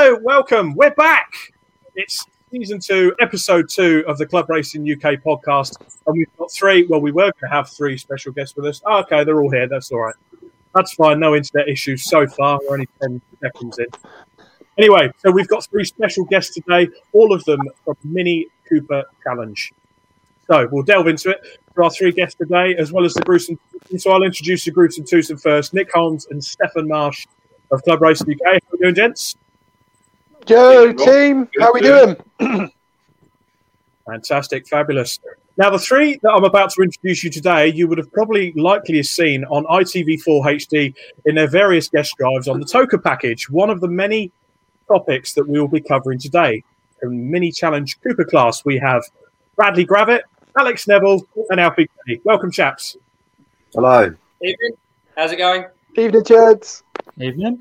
Hello, welcome. We're back. It's season 2, episode 2 of the Club Racing UK podcast, and we've got three. Well, we were going to have three special guests with us. Oh, okay, they're all here. That's all right. That's fine. No internet issues so far. We're only 10 seconds in. Anyway, so we've got three special guests today, all of them from Mini Cooper Challenge. So we'll delve into it for our three guests today, as well as the Gruesome. So I'll introduce the Gruesome Twosome first. Nick Holmes and Stefan Marsh of Club Racing UK. How are we doing, gents? Yo, team. How we doing? Fantastic. Fabulous. Now, the three that I'm about to introduce you today, you would have probably likely seen on ITV4 HD in their various guest drives on the Toka package, one of the many topics that we will be covering today. In Mini Challenge Cooper class, we have Bradley Gravitt, Alex Neville, and Alfie Kenny. Welcome, chaps. Hello. Evening. How's it going? Evening, chads. Evening.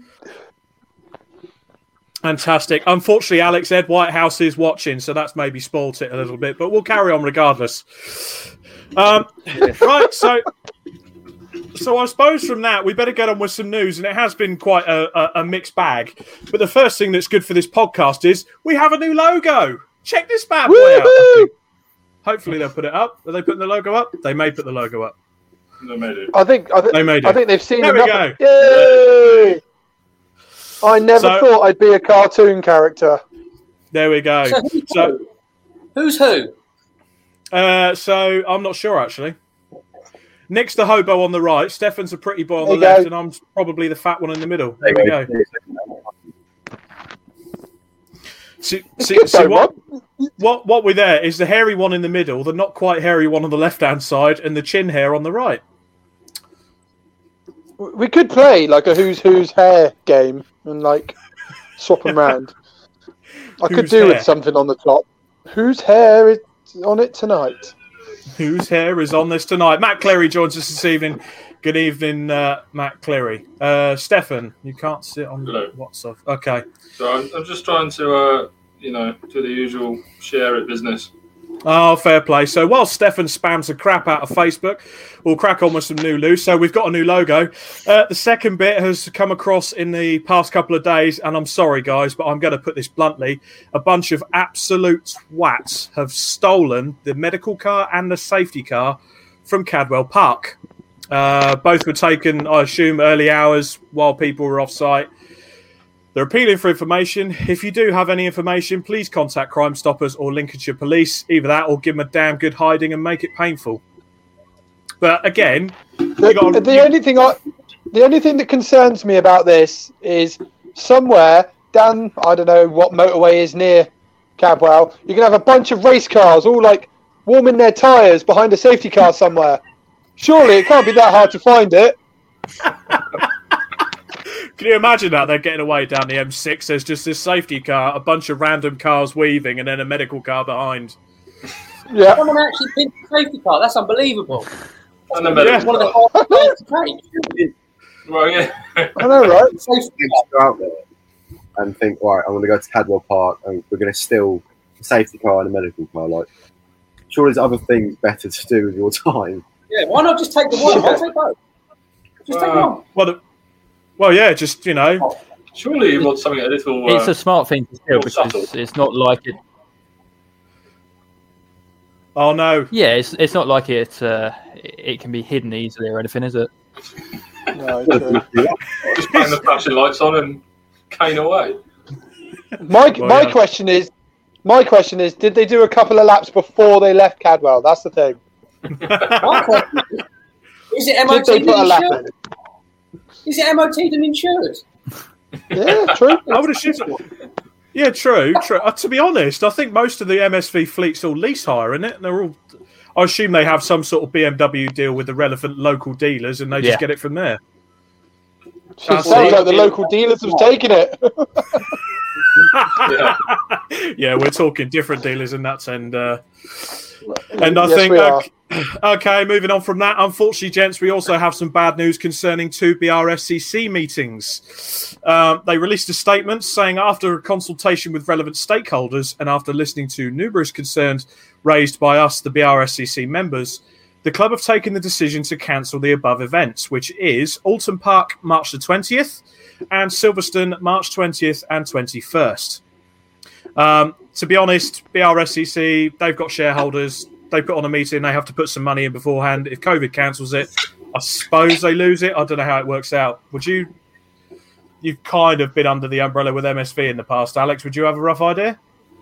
Fantastic. Unfortunately, Alex Ed Whitehouse is watching, so that's maybe spoilt it a little bit, but we'll carry on regardless. Right, so I suppose from that, we better get on with some news, and it has been quite a mixed bag. But the first thing that's good for this podcast is we have a new logo. Check this bad boy out. Hopefully they'll put it up. Are they putting the logo up? They may put the logo up. They made it. I think they've seen There we enough. go. Yay! I never thought I'd be a cartoon character. There we go. So who's who? so I'm not sure, actually. Nick's the hobo on the right. Stefan's a pretty boy on the There you left, go. and I'm probably the fat one in the middle. There we go. See what we're there is the hairy one in the middle, the not quite hairy one on the left-hand side, and the chin hair on the right. We could play like a who's hair game and like swap them round. I could Whose do hair? with something on the top. Whose hair is on it tonight? Whose hair is on this tonight? Matt Cleary joins us this evening. Good evening, Matt Cleary. Stefan, you can't sit on Hello. WhatsApp. Okay. So I'm just trying to, do the usual share it business. Oh, fair play. So while Stefan spams the crap out of Facebook, we'll crack on with some new news. So we've got a new logo. The second bit has come across in the past couple of days, and I'm sorry, guys, but I'm going to put this bluntly. A bunch of absolute twats have stolen the medical car and the safety car from Cadwell Park. Both were taken, I assume, early hours while people were off-site. They're appealing for information. If you do have any information, please contact Crime Stoppers or Lincolnshire Police. Either that or give them a damn good hiding and make it painful. But again, The only thing that concerns me about this is somewhere down, I don't know what motorway is near Cadwell, you're going to have a bunch of race cars all like warming their tyres behind a safety car somewhere. Surely it can't be that hard to find it. Can you imagine that? They're getting away down the M6. There's just this safety car, a bunch of random cars weaving, and then a medical car behind. Yeah. Someone actually pinned the safety car. That's unbelievable. And the medical One of the hardest things to take. Well, yeah. I know, right? Safety Go out there and think, right, I'm going to go to Cadwell Park and we're going to steal a safety car and a medical car. Like, surely there's other things better to do with your time. Yeah, why not just take the one? I'll take both. Just take one. Well, yeah, just, Surely you want something a little. It's a smart thing to do more because subtle. it's not like it. Oh, no. Yeah, it's not like it can be hidden easily or anything, is it? No, true. Just bang the flashing lights on and cane away. My question is, did they do a couple of laps before they left Cadwell? That's the thing. My question is it Did MOT they put a and lap insured? in? Is it MOT and insured? Yeah, true. I would assume so. Yeah, true. To be honest, I think most of the MSV fleet's all lease hire, isn't it? They're all. I assume they have some sort of BMW deal with the relevant local dealers, and they just get it from there. It sounds like the local dealers have taken it. Yeah, we're talking different dealers in that end. And I Yes, think, we are. okay, moving on from that, unfortunately, gents, we also have some bad news concerning two BRFCC meetings. They released a statement saying after a consultation with relevant stakeholders and after listening to numerous concerns raised by us, the BRFCC members, the club have taken the decision to cancel the above events, which is Alton Park, March the 20th, and Silverstone, March 20th and 21st. To be honest, BRSCC, they've got shareholders. They put on a meeting. They have to put some money in beforehand. If COVID cancels it, I suppose they lose it. I don't know how it works out. You've kind of been under the umbrella with MSV in the past, Alex. Would you have a rough idea?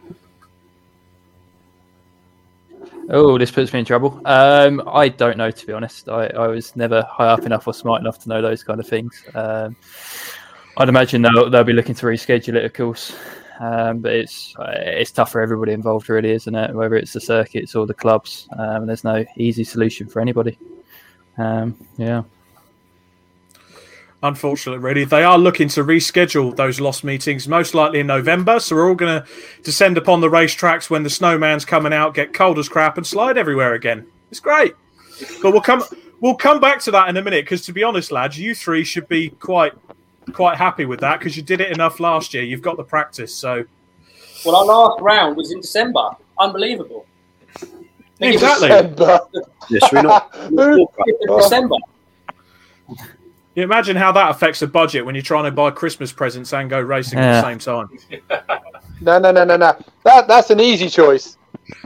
Oh, this puts me in trouble. I don't know, to be honest. I was never high up enough or smart enough to know those kind of things. I'd imagine they'll be looking to reschedule it, of course. But it's tough for everybody involved, really, isn't it? Whether it's the circuits or the clubs. There's no easy solution for anybody. Yeah. Unfortunately, really, they are looking to reschedule those lost meetings, most likely in November. So we're all going to descend upon the racetracks when the snowman's coming out, get cold as crap, and slide everywhere again. It's great, but we'll come back to that in a minute. Because to be honest, lads, you three should be quite happy with that because you did it enough last year. You've got the practice. So, well, our last round was in December. Unbelievable. Exactly. Yeah, should we not? December. You imagine how that affects the budget when you're trying to buy Christmas presents and go racing at the same time. No. That's an easy choice.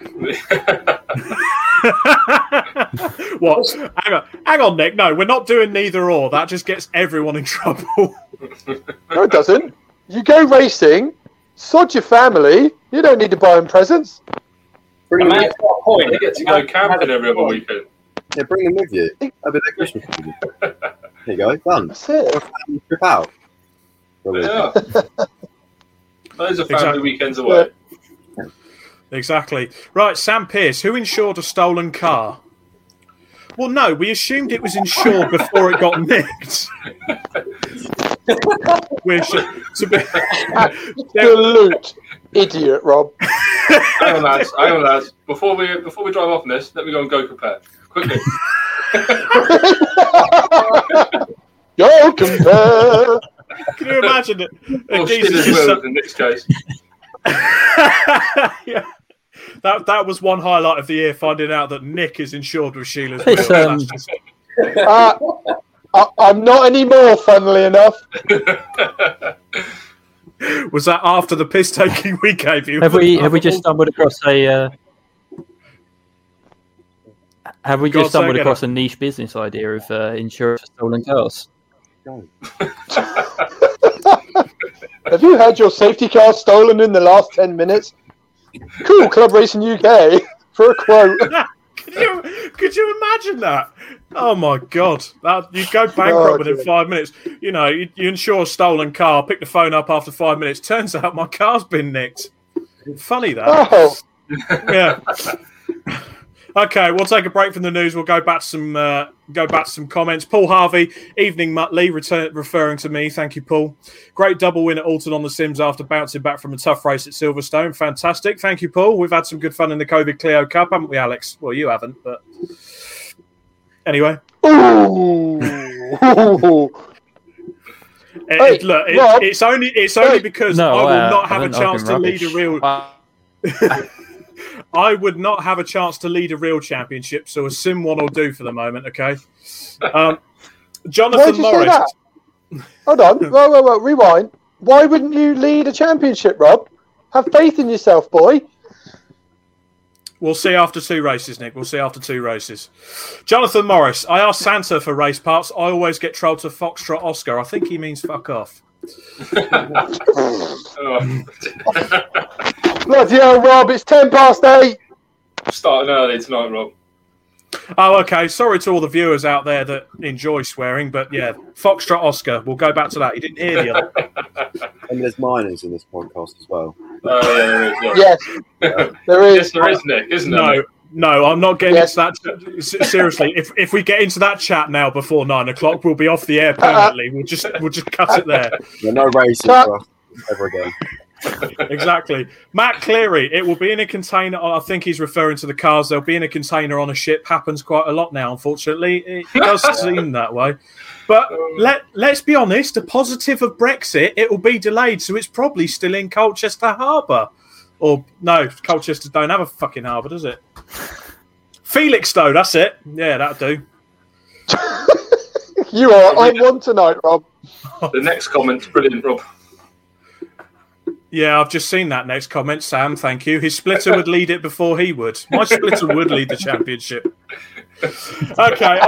What? Hang on, Nick. No, we're not doing neither or. That just gets everyone in trouble. No, it doesn't. You go racing, sod your family. You don't need to buy them presents. Bring them with You get to go camping every other weekend. Yeah, bring them with you. That'll be their Christmas present. There you go, done. That's it. Trip out. Yeah. Those are family weekends away. Exactly. Right, Sam Pearce. Who insured a stolen car? Well, no, we assumed it was insured before it got nicked. Absolute idiot, Rob. Hang on, lads. Before we drive off on this, let me go and go compare quickly. Go compare. Can you imagine it? Or Skinner's wheels in Nick's case. Yeah. That was one highlight of the year, finding out that Nick is insured with Sheila's It's, wheels. I'm not anymore, funnily enough. Was that after the piss taking we gave you? Have we just stumbled across a? Have we just stumbled across a niche business idea of insurance for stolen cars? Have you had your safety car stolen in the last 10 minutes? Cool, Club Racing UK for a quote. Could you imagine that? Oh my god! You go bankrupt within 5 minutes. You know, you insure a stolen car. Pick the phone up after 5 minutes. Turns out my car's been nicked. Funny that. Oh. Yeah. Okay, we'll take a break from the news. We'll go back to some comments. Paul Harvey, evening Muttley, referring to me. Thank you, Paul. Great double win at Alton on the Sims after bouncing back from a tough race at Silverstone. Fantastic. Thank you, Paul. We've had some good fun in the COVID Clio Cup, haven't we, Alex? Well, you haven't, but anyway. Ooh. It's only because I will not have a chance to lead a real. I would not have a chance to lead a real championship, so a sim one will do for the moment. Okay. Jonathan Morris. Hold on. Whoa, rewind. Why wouldn't you lead a championship, Rob? Have faith in yourself, boy. We'll see after 2 races, Nick. We'll see after 2 races. Jonathan Morris. I asked Santa for race parts. I always get trolled to Foxtrot Oscar. I think he means fuck off. Bloody hell, Rob, it's 8:10. Starting early tonight, Rob. Oh, okay. Sorry to all the viewers out there that enjoy swearing, but yeah, Foxtrot Oscar. We'll go back to that. You didn't hear the other. And there's minors in this podcast as well. Yeah, there is. Yes, there is. Yes, there is, Nick, isn't there? No, I'm not getting into that. Seriously, if we get into that chat now before 9 o'clock, we'll be off the air permanently. We'll just cut it there. Yeah, no racing for us ever again. Exactly. Matt Cleary, it will be in a container. I think he's referring to the cars. They'll be in a container on a ship. Happens quite a lot now, unfortunately. It does seem that way. But let's be honest, a positive of Brexit, it will be delayed, so it's probably still in Colchester Harbour. Or, no, Colchester don't have a fucking harbour, does it? Felixstowe, that's it. Yeah, that'll do. You are on one tonight, Rob. The next comment's brilliant, Rob. Yeah, I've just seen that next comment, Sam. Thank you. His splitter would lead it before he would. My splitter would lead the championship. Okay,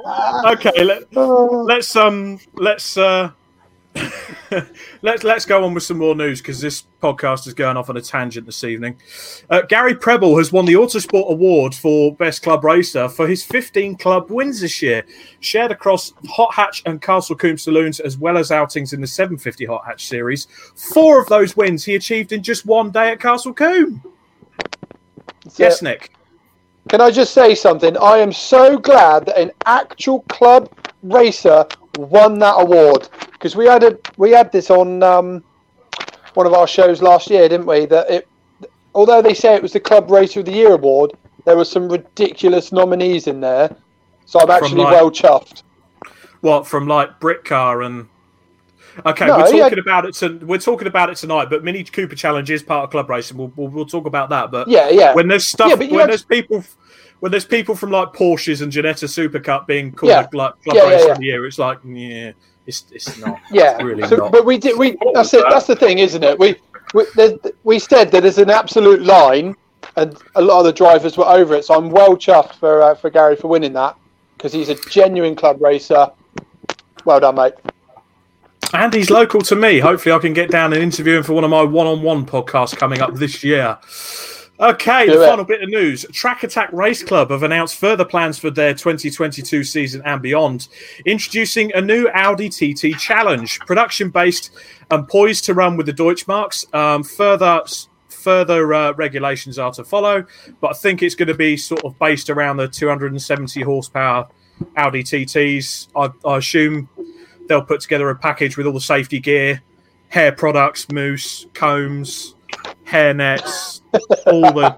let's go on with some more news because this podcast is going off on a tangent this evening. Gary Preble has won the Autosport Award for Best Club Racer for his 15 club wins this year, shared across Hot Hatch and Castle Combe saloons, as well as outings in the 750 Hot Hatch series. 4 of those wins he achieved in just one day at Castle Combe. Yes, Nick. Can I just say something? I am so glad that an actual club racer won that award, because we had this on one of our shows last year, didn't we? That although they say it was the Club Racer of the Year award, there were some ridiculous nominees in there. So I'm actually well chuffed. What, from like Britcar and? Okay, No, we're talking about it tonight. But Mini Cooper Challenge is part of Club Racing. We'll talk about that. But yeah. When there's stuff, when there's people from like Porsches and Ginetta Super Cup being called like Club Racer of the Year, it's like it's not. Yeah, it's really not. But that's it. That's the thing, isn't it? We said that it's an absolute line, and a lot of the drivers were over it. So I'm well chuffed for Gary for winning that, because he's a genuine club racer. Well done, mate. And he's local to me. Hopefully, I can get down and interview him for one of my one-on-one podcasts coming up this year. Okay, final bit of news. Track Attack Race Club have announced further plans for their 2022 season and beyond, introducing a new Audi TT Challenge, production-based and poised to run with the Deutschmarks. Further regulations are to follow, but I think it's going to be sort of based around the 270 horsepower Audi TTs. I assume they'll put together a package with all the safety gear, hair products, mousse, combs, hair nets, all the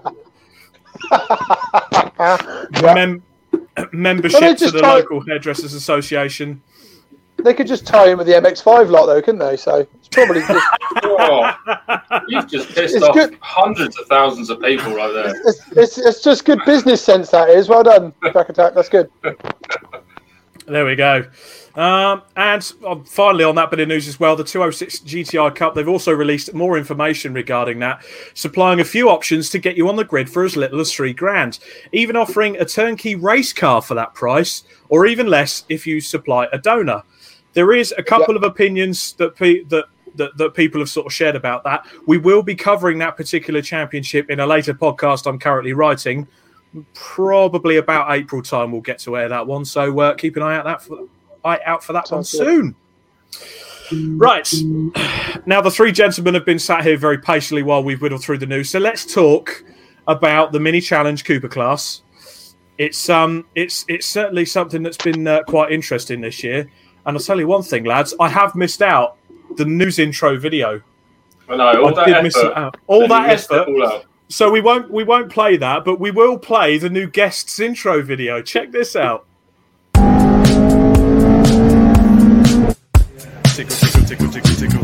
membership to the local Hairdressers Association. They could just tie in with the MX-5 lot, though, couldn't they? So it's probably just... You've just pissed off hundreds of thousands of people right there. It's just good business sense, that is. Well done, Track Attack. That's good. There we go. And finally, on that bit of news as well, the 206 GTI Cup, they've also released more information regarding that, supplying a few options to get you on the grid for as little as $3,000, even offering a turnkey race car for that price, or even less if you supply a donor. There is a couple of opinions that people have sort of shared about that. We will be covering that particular championship in a later podcast I'm currently writing. Probably about April time we'll get to air that one, so keep an eye out for that one soon. Right, now the three gentlemen have been sat here very patiently while we've whittled through the news, so let's talk about the Mini Challenge Cooper class. It's certainly something that's been quite interesting this year, and I'll tell you one thing, lads, I have missed out the news intro video. I know, all that effort. So we won't play that, but we will play the new guest's intro video. Check this out. Tickle, tickle, tickle, tickle, tickle.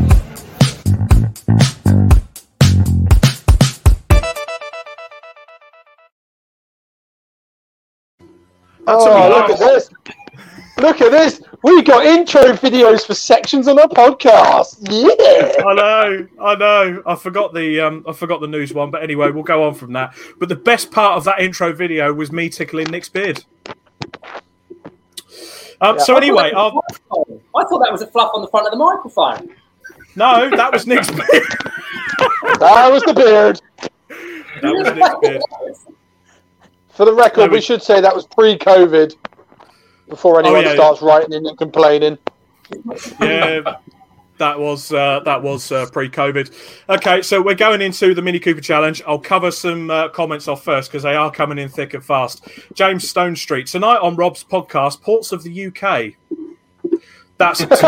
Look at this. Look at this. We got intro videos for sections on our podcast. Yeah. I know. I forgot the news one, but anyway, we'll go on from that. But the best part of that intro video was me tickling Nick's beard. So anyway, I thought that was a fluff on the front of the microphone. No, that was Nick's beard. That was the beard. That was Nick's beard. For the record, we should say that was pre-COVID. Before anyone starts writing in and complaining. Yeah, that was pre-COVID. Okay, so we're going into the Mini Cooper Challenge. I'll cover some comments off first because they are coming in thick and fast. James Stone Street. Tonight on Rob's podcast, Ports of the UK. That's You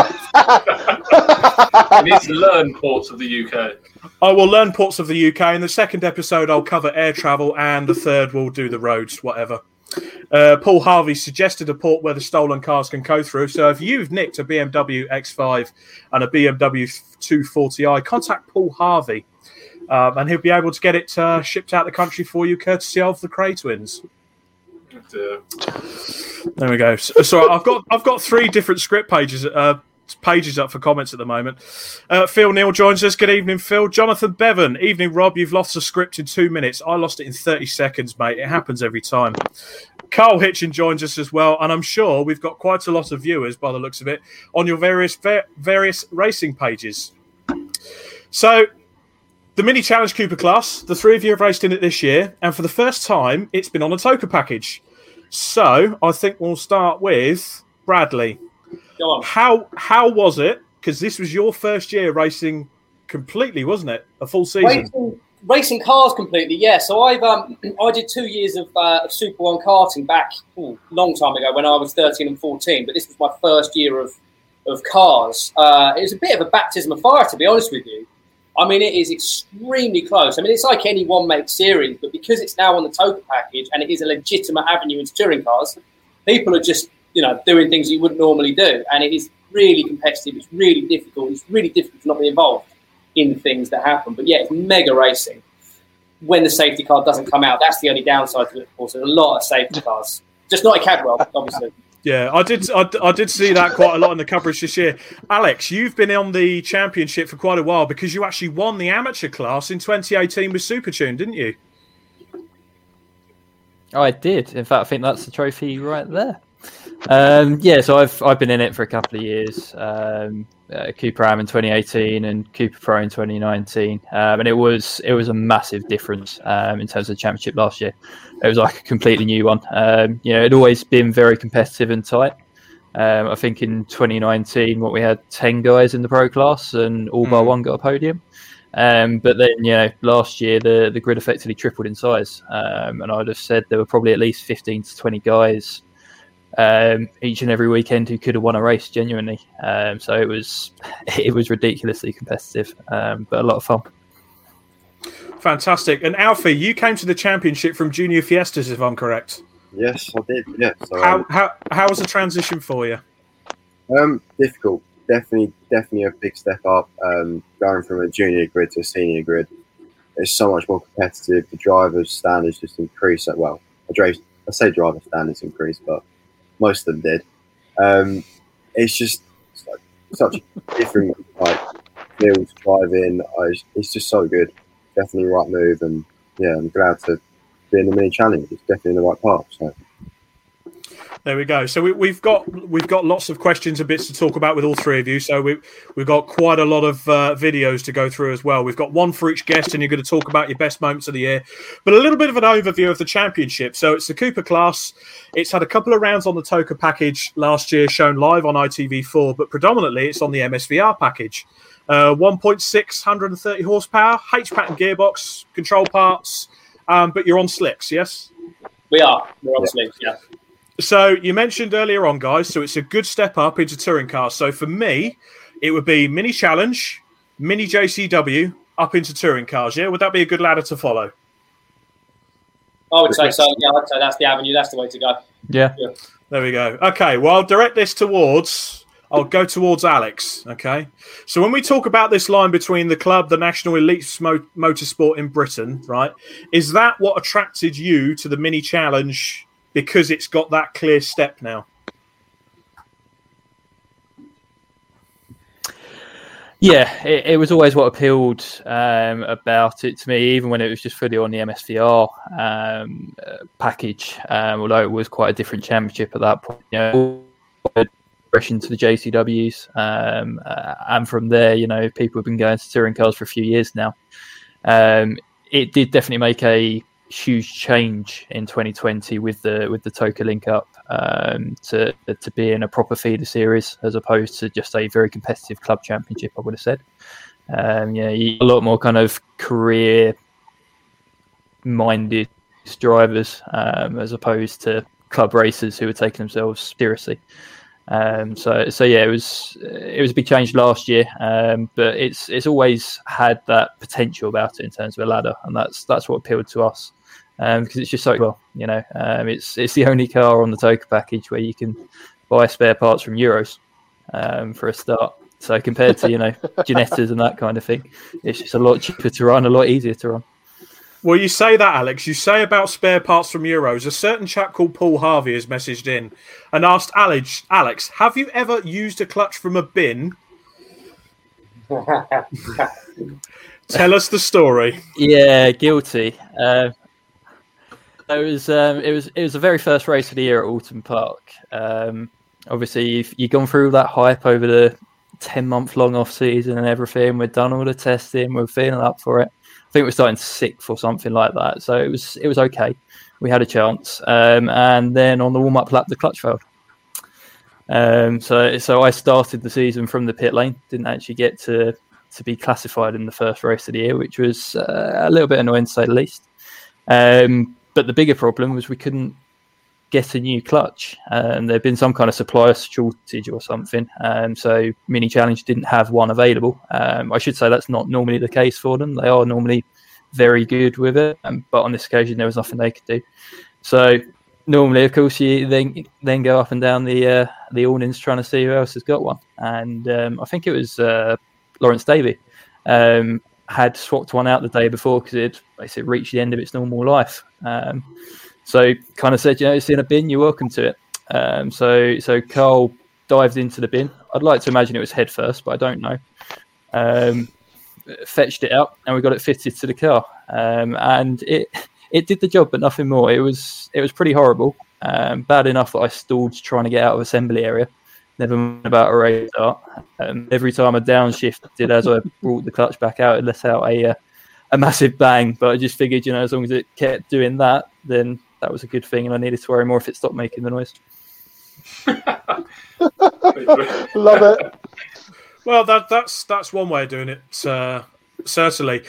need to learn ports of the UK. I will learn ports of the UK. In the second episode, I'll cover air travel, and the third will do the roads, whatever. Paul Harvey suggested a port where the stolen cars can go through. So if you've nicked a BMW X5 and a BMW 240i, contact Paul Harvey, and he'll be able to get it shipped out the country for you, courtesy of the Cray twins. There we go. So I've got 3 different script pages up for comments at the moment. Phil Neal joins us. Good evening, Phil. Jonathan Bevan. Evening, Rob. You've lost the script in 2 minutes. I lost it in 30 seconds, mate. It happens every time. Carl Hitchin joins us as well, and I'm sure we've got quite a lot of viewers, by the looks of it, on your various racing pages. So, the Mini Challenge Cooper class, the 3 of you have raced in it this year, and for the first time, it's been on a TOCA package. So, I think we'll start with Bradley. Go on. How was it? Because this was your first year racing completely, wasn't it? A full season. Racing cars completely, yeah. So I did 2 years of Super One karting back a long time ago when I was 13 and 14. But this was my first year of cars. It was a bit of a baptism of fire, to be honest with you. I mean, it is extremely close. I mean, it's like any one-make series, but because it's now on the TOCA package and it is a legitimate avenue into touring cars, people are just doing things you wouldn't normally do, and it is really competitive. It's really difficult. It's really difficult to not be involved in the things that happen. But yeah, it's mega racing. When the safety car doesn't come out, that's the only downside to it. Of course, there's a lot of safety cars, just not at Cadwell, obviously. Yeah, I did see that quite a lot in the coverage this year. Alex, you've been on the championship for quite a while because you actually won the amateur class in 2018 with Supertune, didn't you? I did. In fact, I think that's the trophy right there. So I've been in it for a couple of years. Cooper Am in 2018 and Cooper Pro in 2019, and it was a massive difference in terms of the championship last year. It was like a completely new one. It'd always been very competitive and tight. I think in 2019, we had 10 guys in the pro class, and all bar one got a podium. But then, last year the grid effectively tripled in size, and I'd have said there were probably at least 15 to 20 guys each and every weekend who could have won a race genuinely. So it was ridiculously competitive, but a lot of fun. Fantastic. And Alfie, you came to the championship from Junior Fiestas, if I'm correct. Yes, I did. Yeah. So, how was the transition for you? Difficult. Definitely a big step up. Going from a junior grid to a senior grid, it's so much more competitive. The drivers' standards just increase. Well, I say driver standards increase, but most of them did. It's just such a different feel to drive in. It's just so good. Definitely the right move, and yeah, I'm glad to be in the mini challenge. It's definitely in the right path. So. There we go. So we've got lots of questions and bits to talk about with all 3 of you. So we've got quite a lot of videos to go through as well. We've got one for each guest, and you're going to talk about your best moments of the year. But a little bit of an overview of the championship. So it's the Cooper class. It's had a couple of rounds on the TOCA package last year, shown live on ITV4, but predominantly it's on the MSVR package. 1.630 horsepower, H-pattern gearbox, control parts, but you're on slicks, yes? We are. We're on slicks, yeah. So you mentioned earlier on, guys, so it's a good step up into touring cars. So for me, it would be Mini Challenge, Mini JCW, up into touring cars, yeah? Would that be a good ladder to follow? I would say so, yeah. I'd say that's the avenue, that's the way to go. Yeah. There we go. Okay, well, I'll direct this I'll go towards Alex, okay? So when we talk about this line between the club, the National Elite Motorsport in Britain, right, is that what attracted you to the Mini Challenge because it's got that clear step now? Yeah, it was always what appealed about it to me, even when it was just fully on the MSVR package, although it was quite a different championship at that point. Progression to the JCWs, and from there, people have been going to touring cars for a few years now. It did definitely make a huge change in 2020 with the TOCA link up to be in a proper feeder series as opposed to just a very competitive club championship, I would have said. A lot more kind of career minded drivers as opposed to club racers who were taking themselves seriously. So yeah, it was a big change last year, but it's always had that potential about it in terms of a ladder, and that's what appealed to us, because it's just so well, it's the only car on the TOCA package where you can buy spare parts from Euros for a start. So compared to Ginettas and that kind of thing, it's just a lot cheaper to run, a lot easier to run. Well, you say that, Alex. You say about spare parts from Euros. A certain chap called Paul Harvey has messaged in and asked Alex, have you ever used a clutch from a bin? Tell us the story. Yeah, guilty. It was the very first race of the year at Alton Park. Obviously, you've gone through that hype over the 10-month-long off season and everything. We'd done all the testing. We're feeling up for it. I think we're starting 6th or something like that. So it was okay. We had a chance. And then on the warm-up lap, the clutch failed. So I started the season from the pit lane. Didn't actually get to be classified in the first race of the year, which was a little bit annoying to say the least. But the bigger problem was we couldn't get a new clutch. There'd been some kind of supplier shortage or something. So Mini Challenge didn't have one available. I should say that's not normally the case for them. They are normally very good with it. But on this occasion, there was nothing they could do. So normally, of course, you then go up and down the awnings trying to see who else has got one. And I think it was Lawrence Davey had swapped one out the day before because it basically reached the end of its normal life. So kind of said, it's in a bin, you're welcome to it. So Carl dived into the bin. I'd like to imagine it was head first, but I don't know. Fetched it out and we got it fitted to the car. And it did the job, but nothing more. It was pretty horrible. Bad enough that I stalled trying to get out of assembly area. Never mind about a race start. Every time I downshifted as I brought the clutch back out, it let out a massive bang. But I just figured, as long as it kept doing that, then that was a good thing, and I needed to worry more if it stopped making the noise. Love it. Well, that's one way of doing it, certainly.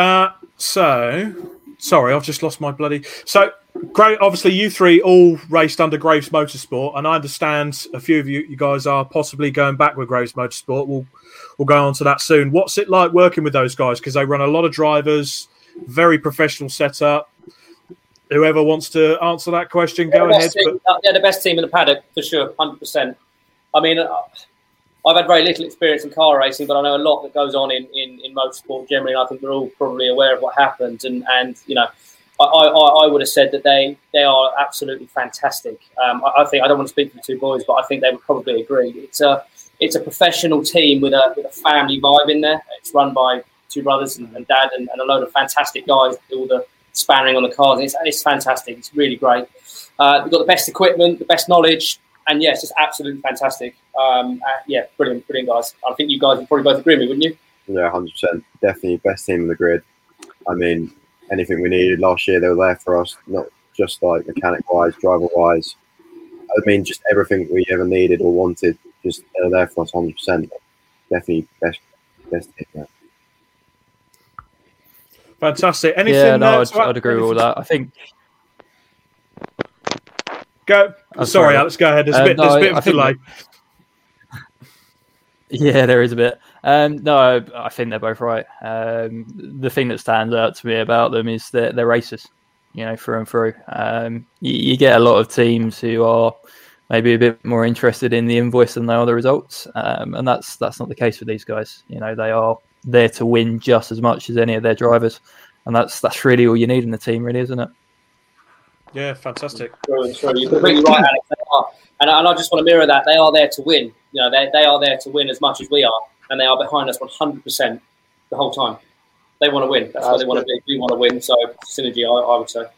Sorry, I've just lost my bloody... So, great. Obviously, you three all raced under Graves Motorsport, and I understand a few of you guys are possibly going back with Graves Motorsport. We'll go on to that soon. What's it like working with those guys? Because they run a lot of drivers, very professional setup. Whoever wants to answer that question, go ahead. They're the best team in the paddock, for sure, 100%. I mean, I've had very little experience in car racing, but I know a lot that goes on in motorsport generally, and I think we're all probably aware of what happens. And I would have said that they are absolutely fantastic. I think, I don't want to speak for the two boys, but I think they would probably agree. It's a professional team with a family vibe in there. It's run by two brothers and dad and a load of fantastic guys that do all the sparring on the cars. It's fantastic. It's really great. We've got the best equipment, the best knowledge, and yes, it's absolutely fantastic. Brilliant guys. I think you guys would probably both agree with me, wouldn't you? Yeah, 100%. Definitely best team in the grid. I mean, anything we needed last year, they were there for us, not just like mechanic-wise, driver-wise. I mean, just everything we ever needed or wanted, just they were there for us 100%. Definitely best team. Yeah. Fantastic. Anything? Yeah, no, I'd agree with all that. I think. Go. Sorry, Alex. Go ahead. There's a bit of a delay. Yeah, there is a bit. No, I think they're both right. The thing that stands out to me about them is that they're racers, through and through. You get a lot of teams who are maybe a bit more interested in the invoice than they are the results, and that's not the case with these guys. They are there to win just as much as any of their drivers, and that's really all you need in the team, really, isn't it? Yeah, fantastic. Sure, you're completely right, Alex. They are. And I just want to mirror that. They are there to win. They are there to win as much as we are, and they are behind us 100% the whole time. They want to win. That's what they want to be. We want to win. So synergy, I would say.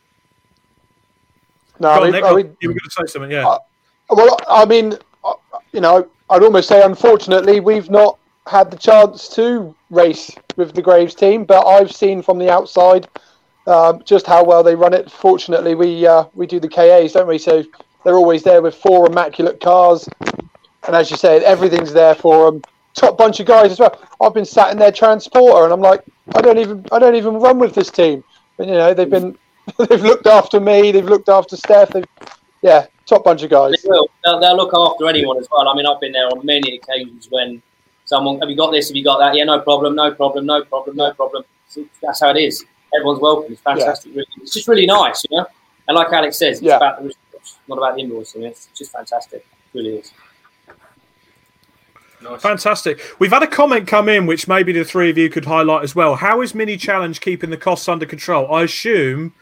No, you were going to say something, yeah. Well, I mean, I'd almost say, unfortunately, we've not had the chance to race with the Graves team, but I've seen from the outside just how well they run it. Fortunately, we do the KAs, don't we? So they're always there with 4 immaculate cars, and as you say, everything's there for them. Top bunch of guys as well. I've been sat in their transporter, and I'm like, I don't even run with this team. But they've looked after me. They've looked after Steph. Top bunch of guys. They will. They'll look after anyone as well. I mean, I've been there on many occasions when someone, have you got this? Have you got that? Yeah, no problem. So that's how it is. Everyone's welcome. It's fantastic. Yeah. Really. It's just really nice, And like Alex says, it's about the results, not about the invoicing. It's just fantastic. It really is. Nice. Fantastic. We've had a comment come in, which maybe the three of you could highlight as well. How is Mini Challenge keeping the costs under control? I assume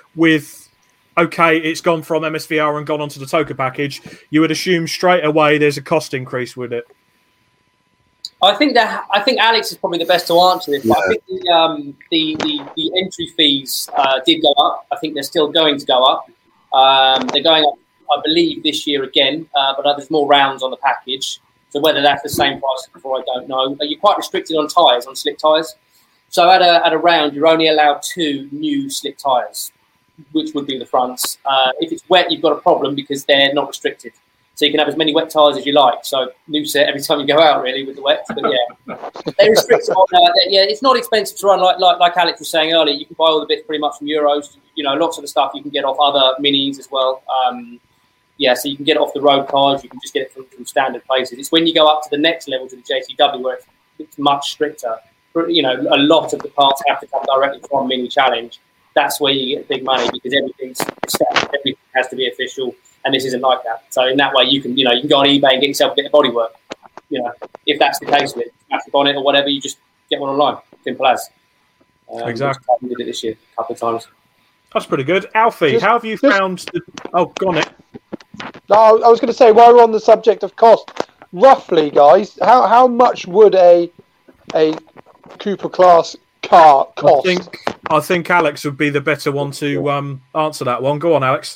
it's gone from MSVR and gone onto the Toka package. You would assume straight away there's a cost increase with it. I think Alex is probably the best to answer this. But I think the entry fees did go up. I think they're still going to go up. They're going up, I believe, this year again. But there's more rounds on the package. So whether that's the same price as before, I don't know. You're quite restricted on tyres, on slick tyres. So at a round, you're only allowed 2 new slick tyres, which would be the fronts. If it's wet, you've got a problem because they're not restricted. So you can have as many wet tyres as you like. So new set every time you go out, really, with the wet. But yeah, they're restricted on it's not expensive to run. Like Alex was saying earlier, you can buy all the bits pretty much from Euros. You know, lots of the stuff you can get off other minis as well. So you can get it off the road cars. You can just get it from standard places. It's when you go up to the next level to the JCW where it's much stricter. You know, a lot of the parts have to come directly from Mini Challenge. That's where you get big money because everything's set. Everything has to be official, and this isn't like that. So in that way, you can go on eBay and get yourself a bit of bodywork. You know, if that's the case with it, plastic on it or whatever, you just get one online. Simple as. Exactly. We did it this year a couple of times. That's pretty good. Alfie, how have you found? Go on it. No, I was going to say, while we're on the subject of cost, roughly, guys, how much would a Cooper class car cost? I think Alex would be the better one to answer that one. Go on, Alex.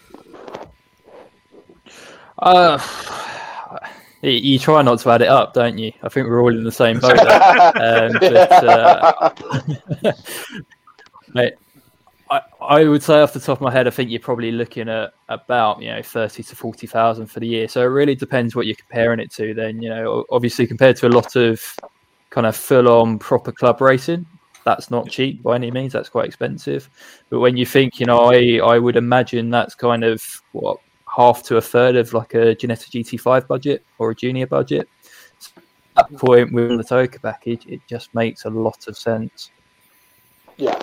You try not to add it up, don't you? I think we're all in the same boat. Mate, I would say off the top of my head, I think you're probably looking at about 30 to 40,000 for the year. So it really depends what you're comparing it to. Then obviously compared to a lot of kind of full-on proper club racing, that's not cheap by any means. That's quite expensive. But when you think, I would imagine that's kind of half to a third of like a Ginetta GT5 budget or a junior budget. So at that point with the Toka package, it just makes a lot of sense. Yeah.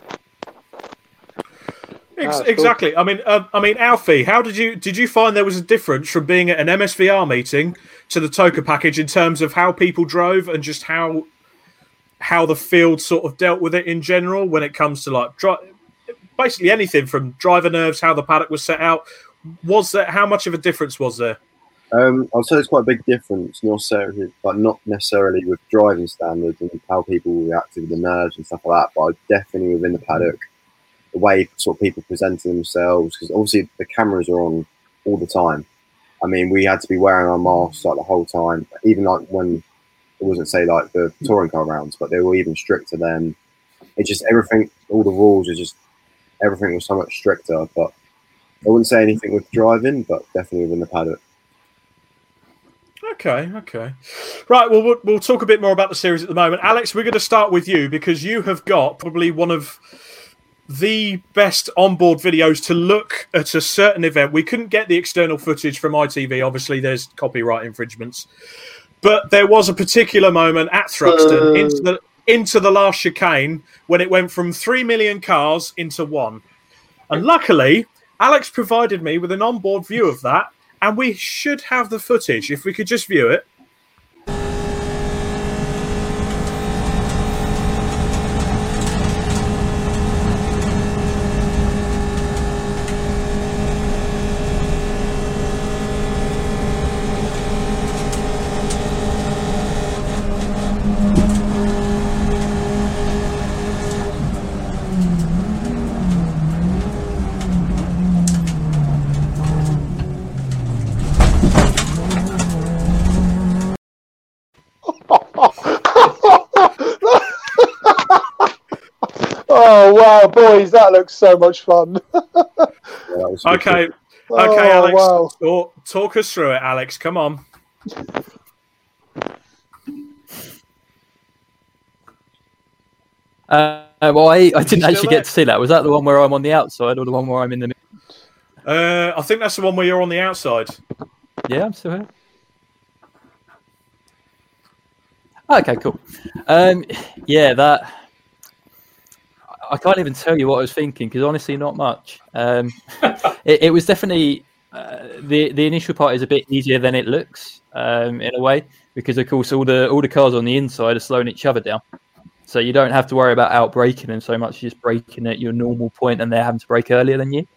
Exactly. Cool. I mean, Alfie, how did you find there was a difference from being at an MSVR meeting to the Toka package in terms of how people drove and just how the field sort of dealt with it in general when it comes to basically anything from driver nerves, how the paddock was set out? How much of a difference was there? I'd say there's quite a big difference, but not necessarily with driving standards and how people reacted with the nerves and stuff like that. But definitely within the paddock, the way sort of people presented themselves, because obviously the cameras are on all the time. I mean, we had to be wearing our masks the whole time, even when it wasn't like the touring car rounds, but they were even stricter then. It just everything, all the rules are just everything was so much stricter. But I wouldn't say anything with driving, but definitely within the paddock. Okay. Right, well, we'll talk a bit more about the series at the moment. Alex, we're going to start with you because you have got probably one of the best onboard videos to look at a certain event. We couldn't get the external footage from ITV. Obviously, there's copyright infringements. But there was a particular moment at Thruxton into the last chicane when it went from 3 million cars into 1. And luckily, Alex provided me with an onboard view of that, and we should have the footage if we could just view it. Oh wow, boys, that looks so much fun. Okay, Alex, wow. Talk us through it, Alex. Come on. Well, I didn't actually get to see that. Was that the one where I'm on the outside or the one where I'm in the middle? I think that's the one where you're on the outside. Yeah, I'm still here. Okay, cool. Yeah, that... I can't even tell you what I was thinking because honestly, not much. It was definitely the initial part is a bit easier than it looks. in a way, because of course all the cars on the inside are slowing each other down. So you don't have to worry about out-braking them so much. You're just braking at your normal point, and they're having to brake earlier than you.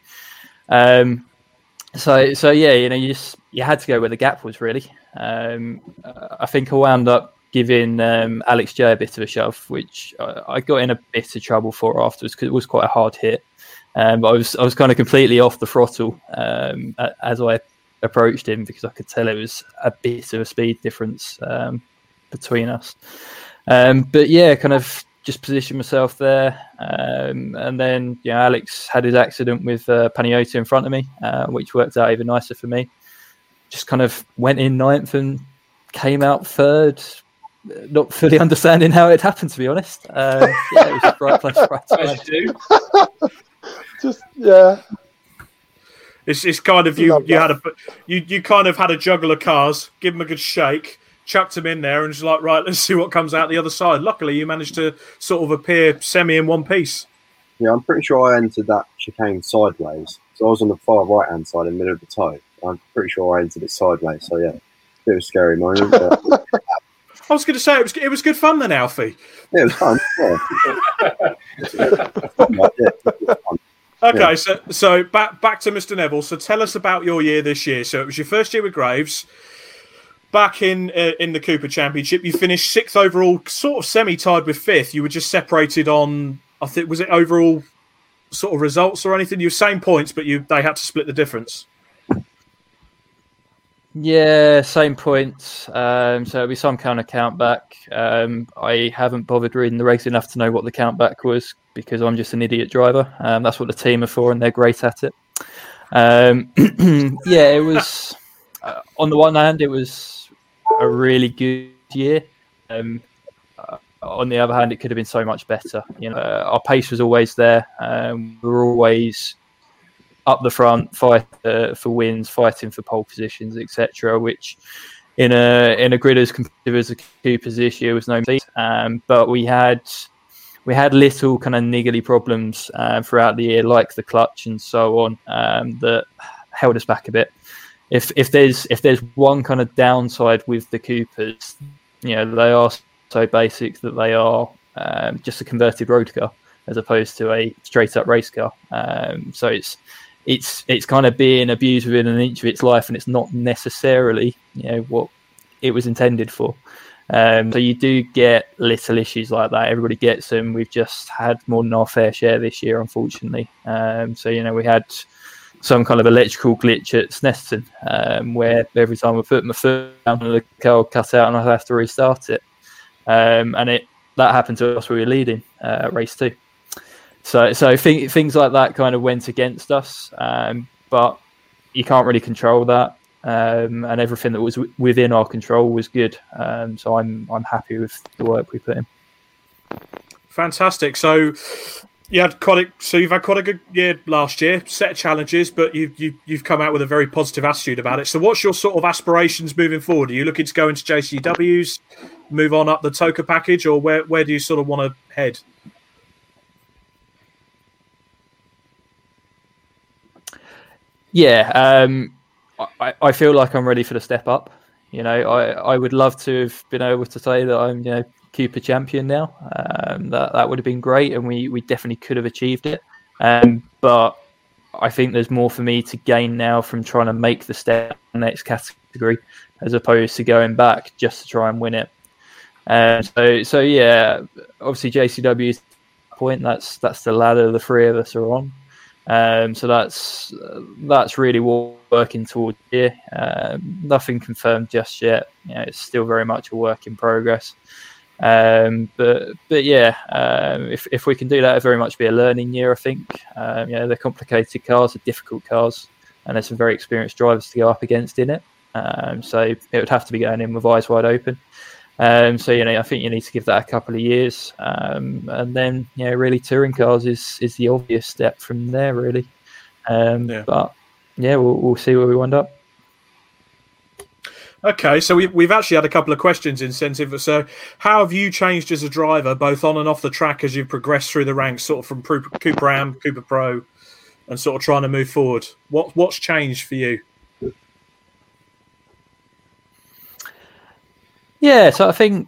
So yeah, you had to go where the gap was really. I think I wound up giving Alex J a bit of a shove, which I got in a bit of trouble for afterwards because it was quite a hard hit. But I was kind of completely off the throttle as I approached him because I could tell it was a bit of a speed difference between us. But yeah, kind of just positioned myself there, and then Alex had his accident with Paniotto in front of me, which worked out even nicer for me. Just kind of went in ninth and came out third, not fully understanding how it happened, to be honest. It was the right place, right time. Just yeah. It's kind of you kind of had a juggle of cars, give them a good shake, chucked them in there, and just like, right, let's see what comes out the other side. Luckily, you managed to sort of appear semi in one piece. Yeah, I'm pretty sure I entered that chicane sideways. So I was on the far right hand side in the middle of the toe. I'm pretty sure I entered it sideways. So yeah, bit of a scary moment. But... I was going to say it was good fun then, Alfie. Yeah, it was fun. Yeah. Okay, so back to Mr. Neville. So tell us about your year this year. So it was your first year with Graves. Back in the Cooper Championship, you finished 6th overall, sort of semi-tied with 5th. You were just separated on, I think, was it overall sort of results or anything? You were same points, but they had to split the difference. Yeah, same points. So it'll be some kind of count back. I haven't bothered reading the regs enough to know what the count back was because I'm just an idiot driver. That's what the team are for, and they're great at it. Yeah, it was. On the one hand, it was a really good year. On the other hand, it could have been so much better. Our pace was always there. We were always up the front, fight for wins, fighting for pole positions, etc. Which, in a grid as competitive as a Cooper's this year, was no mistake. But we had little kind of niggly problems throughout the year, like the clutch and so on, that held us back a bit. If there's one kind of downside with the Coopers, they are so basic that they are just a converted road car as opposed to a straight up race car. So it's kind of being abused within an inch of its life, and it's not necessarily what it was intended for. So you do get little issues like that. Everybody gets them. We've just had more than our fair share this year, unfortunately. So we had some kind of electrical glitch at Snetterton, where every time I put my foot down, the car would cut out and I'd have to restart it. And that happened to us when we were leading race 2. So things like that kind of went against us, but you can't really control that. And everything that was within our control was good. So I'm happy with the work we put in. Fantastic. So you've had quite a good year last year, set of challenges, but you've come out with a very positive attitude about it. So what's your sort of aspirations moving forward? Are you looking to go into JCWs, move on up the TOCA package, or where do you sort of want to head? Yeah, I feel like I'm ready for the step up. I would love to have been able to say that I'm Cooper champion now. That would have been great, and we definitely could have achieved it. But I think there's more for me to gain now from trying to make the step in the next category, as opposed to going back just to try and win it. So yeah, obviously JCW is the point. That's the ladder the three of us are on. So that's really what we're working towards here. Nothing confirmed just yet. It's still very much a work in progress. But yeah, if we can do that, it'll very much be a learning year, I think. They're complicated cars, they're difficult cars, and there's some very experienced drivers to go up against in it. So it would have to be going in with eyes wide open. So I think you need to give that a couple of years, and then really touring cars is the obvious step from there, really. But yeah, we'll see where we wind up. Okay, so we've actually had a couple of questions incentive. So how have you changed as a driver, both on and off the track, as you've progressed through the ranks, sort of from Cooper Am, Cooper Pro, and sort of trying to move forward? What's changed for you? Yeah, so I think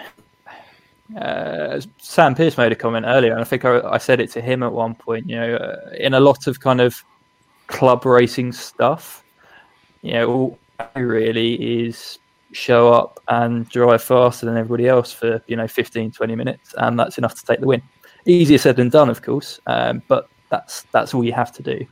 Sam Pearce made a comment earlier, and I think I said it to him at one point. In a lot of kind of club racing stuff, all really is show up and drive faster than everybody else for 15, 20 minutes, and that's enough to take the win. Easier said than done, of course, but that's all you have to do.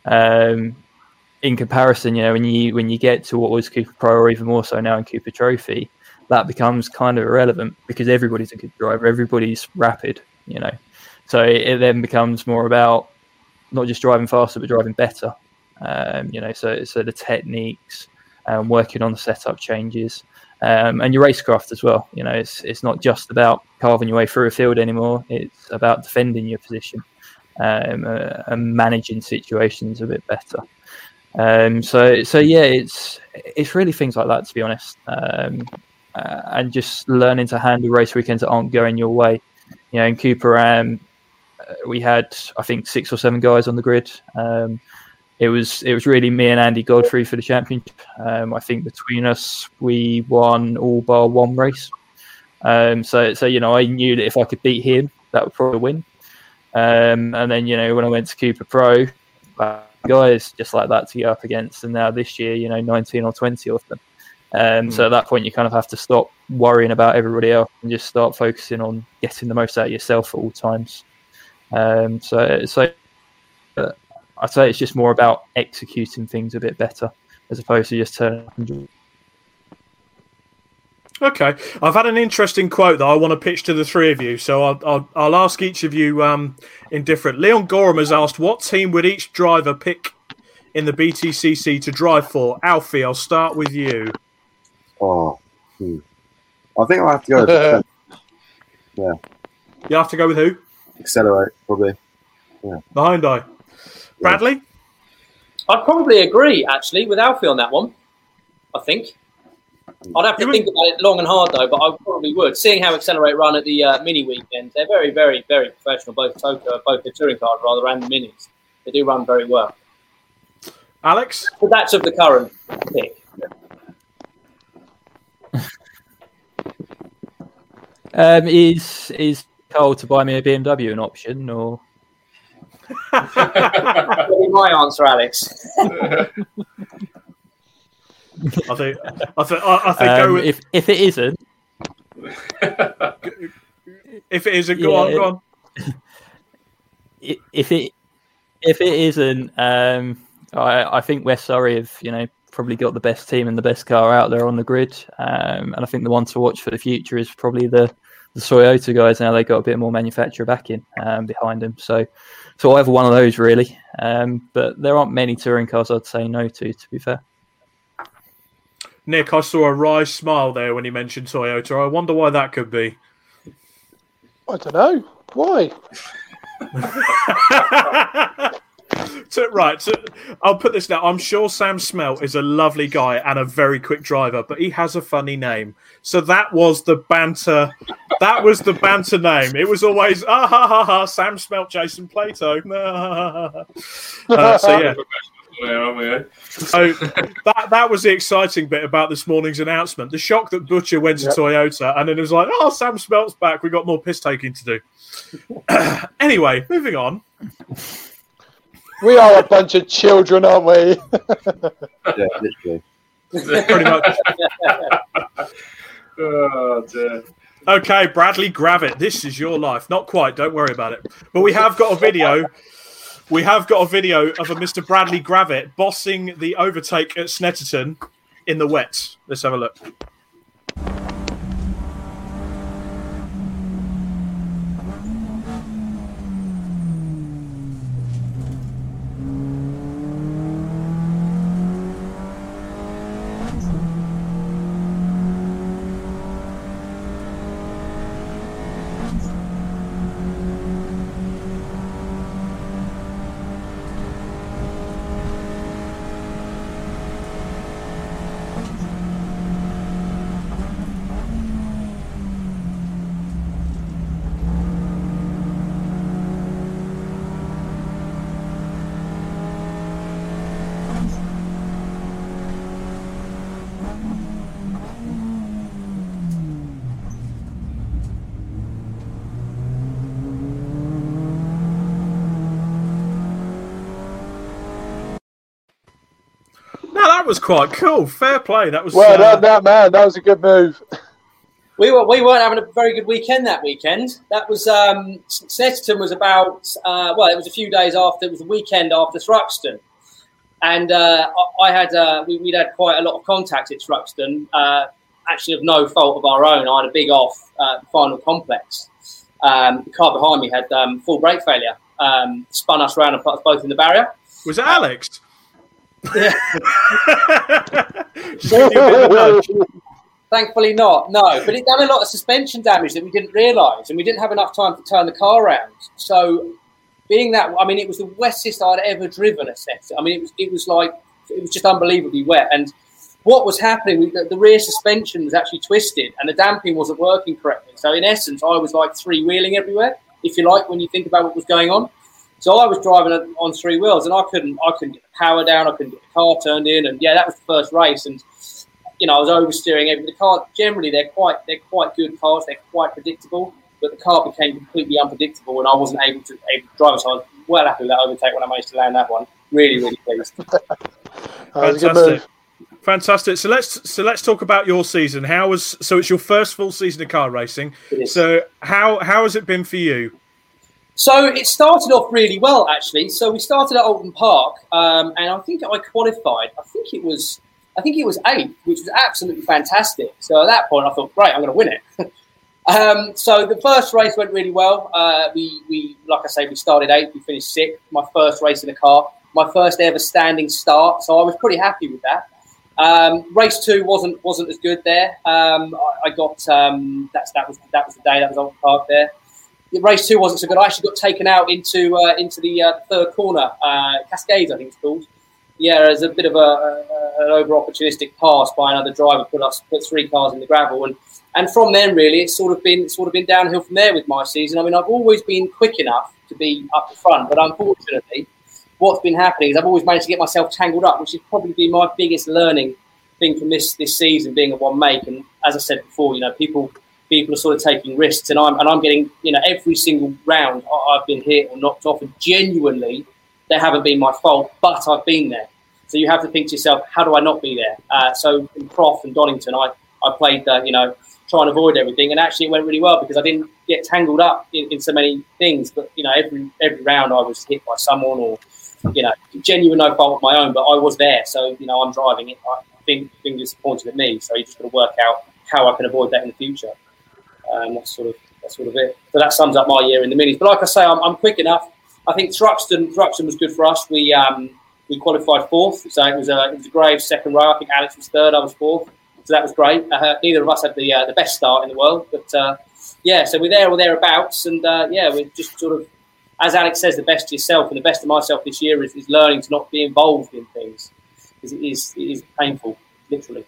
In comparison, when you get to what was Cooper Pro, or even more so now in Cooper Trophy, that becomes kind of irrelevant because everybody's a good driver, everybody's rapid, So it then becomes more about not just driving faster, but driving better. So the techniques, working on the setup changes, and your racecraft as well. It's not just about carving your way through a field anymore. It's about defending your position and managing situations a bit better. So yeah, it's really things like that, to be honest. And just learning to handle race weekends that aren't going your way. In Cooper, we had, I think, 6 or 7 guys on the grid. It was really me and Andy Godfrey for the championship. I think between us, we won all bar one race. So I knew that if I could beat him, that would probably win. And then when I went to Cooper Pro, guys just like that to get up against. And now this year, 19 or 20 of them. So at that point, you kind of have to stop worrying about everybody else and just start focusing on getting the most out of yourself at all times. So I'd say it's just more about executing things a bit better as opposed to just turning up and doing. Okay, I've had an interesting quote that I want to pitch to the three of you, so I'll ask each of you in different. Leon Gorham has asked, what team would each driver pick in the BTCC to drive for? Alfie, I'll start with you. I think I'll have to go with yeah. You have to go with who? Accelerate, probably. Yeah. The Hyundai. Bradley? I'd probably agree, actually, with Alfie on that one, I think. I'd have to think about it long and hard, though, but I probably would. Seeing how Accelerate run at the mini weekend, they're very, very, very professional, both the touring cars, rather, and the minis. They do run very well. Alex? But that's of the current pick. Is Cole to buy me a BMW an option, or? That'll be my answer, Alex. I think go with, if it isn't. If it isn't, go on. If it isn't, I think West Surrey have probably got the best team and the best car out there on the grid, and I think the one to watch for the future is probably the Toyota guys. Now they got a bit more manufacturer backing behind them, so either one of those really. But there aren't many touring cars I'd say no to be fair. Nick, I saw a wry smile there when he mentioned Toyota. I wonder why that could be. I don't know. Why? I'll put this down. I'm sure Sam Smelt is a lovely guy and a very quick driver, but he has a funny name. So that was the banter. That was the banter name. It was always, Sam Smelt, Jason Plato. So yeah. So that was the exciting bit about this morning's announcement. The shock that Butcher went to Toyota, and then it was like, Sam Smelt's back. We got more piss taking to do. Anyway, moving on. We are a bunch of children, aren't we? Yeah, literally. Pretty much. Oh, dear. Okay, Bradley Gravitt, this is your life. Not quite, don't worry about it. But we have got a video. We have got a video of a Mr. Bradley Gravitt bossing the overtake at Snetterton in the wet. Let's have a look. That was quite cool. Fair play. That was Well done, that man. That was a good move. We weren't having a very good weekend that weekend. That was Snetterton was about it was a few days after. It was the weekend after Thruxton, and we'd had quite a lot of contact at Thruxton. Actually, of no fault of our own. I had a big off final complex. The car behind me had full brake failure. Spun us around and put us both in the barrier. Was it Alex? Yeah. Just give you a bit of a nudge. Thankfully not, no. But it done a lot of suspension damage that we didn't realise, and we didn't have enough time to turn the car around. So, being that, I mean, it was the wettest I'd ever driven at Snetterton. I mean, it was just unbelievably wet. And what was happening, the rear suspension was actually twisted, and the damping wasn't working correctly. So, in essence, I was like three-wheeling everywhere, if you like, when you think about what was going on. So I was driving on three wheels, and I couldn't get the power down. I couldn't get the car turned in, and yeah, that was the first race. And I was oversteering everything. The car generally they're quite good cars. They're quite predictable, but the car became completely unpredictable, and I wasn't able to drive. So I was well happy with that overtake when I managed to land that one. Really, really pleased. Fantastic. So let's talk about your season. So it's your first full season of car racing. So how has it been for you? So it started off really well, actually. So we started at Alton Park, and I think I qualified. I think it was 8th, which was absolutely fantastic. So at that point, I thought, great, I'm going to win it. So the first race went really well. We like I say, we started 8th, we finished 6th. My first race in a car, my first ever standing start. So I was pretty happy with that. Race 2 wasn't as good there. I got that was the day, that was Alton Park there. Race 2 wasn't so good. I actually got taken out into the third corner, Cascades, I think it's called. Yeah, there's a bit of an over-opportunistic pass by another driver, put 3 cars in the gravel, and from then really it's sort of been downhill from there with my season. I mean, I've always been quick enough to be up the front, but unfortunately, what's been happening is I've always managed to get myself tangled up, which has probably been my biggest learning thing from this season, being a one make. And as I said before, people are sort of taking risks, and I'm getting, every single round I've been hit or knocked off, and genuinely they haven't been my fault, but I've been there. So you have to think to yourself, how do I not be there? So in Prof and Donington, I played try and avoid everything, and actually it went really well because I didn't get tangled up in so many things. But every round I was hit by someone, or genuine no fault of my own, but I was there. So I'm driving it. I think being disappointed at me. So you just got to work out how I can avoid that in the future. That's sort of it. So that sums up my year in the minis. But like I say, I'm quick enough. I think Thruxton was good for us. We qualified 4th, so it was a grave second row. I think Alex was 3rd, I was 4th, so that was great. Neither of us had the best start in the world, but so we're there or thereabouts, and we're just sort of, as Alex says, the best of yourself, and the best of myself this year is learning to not be involved in things, because it is painful, literally.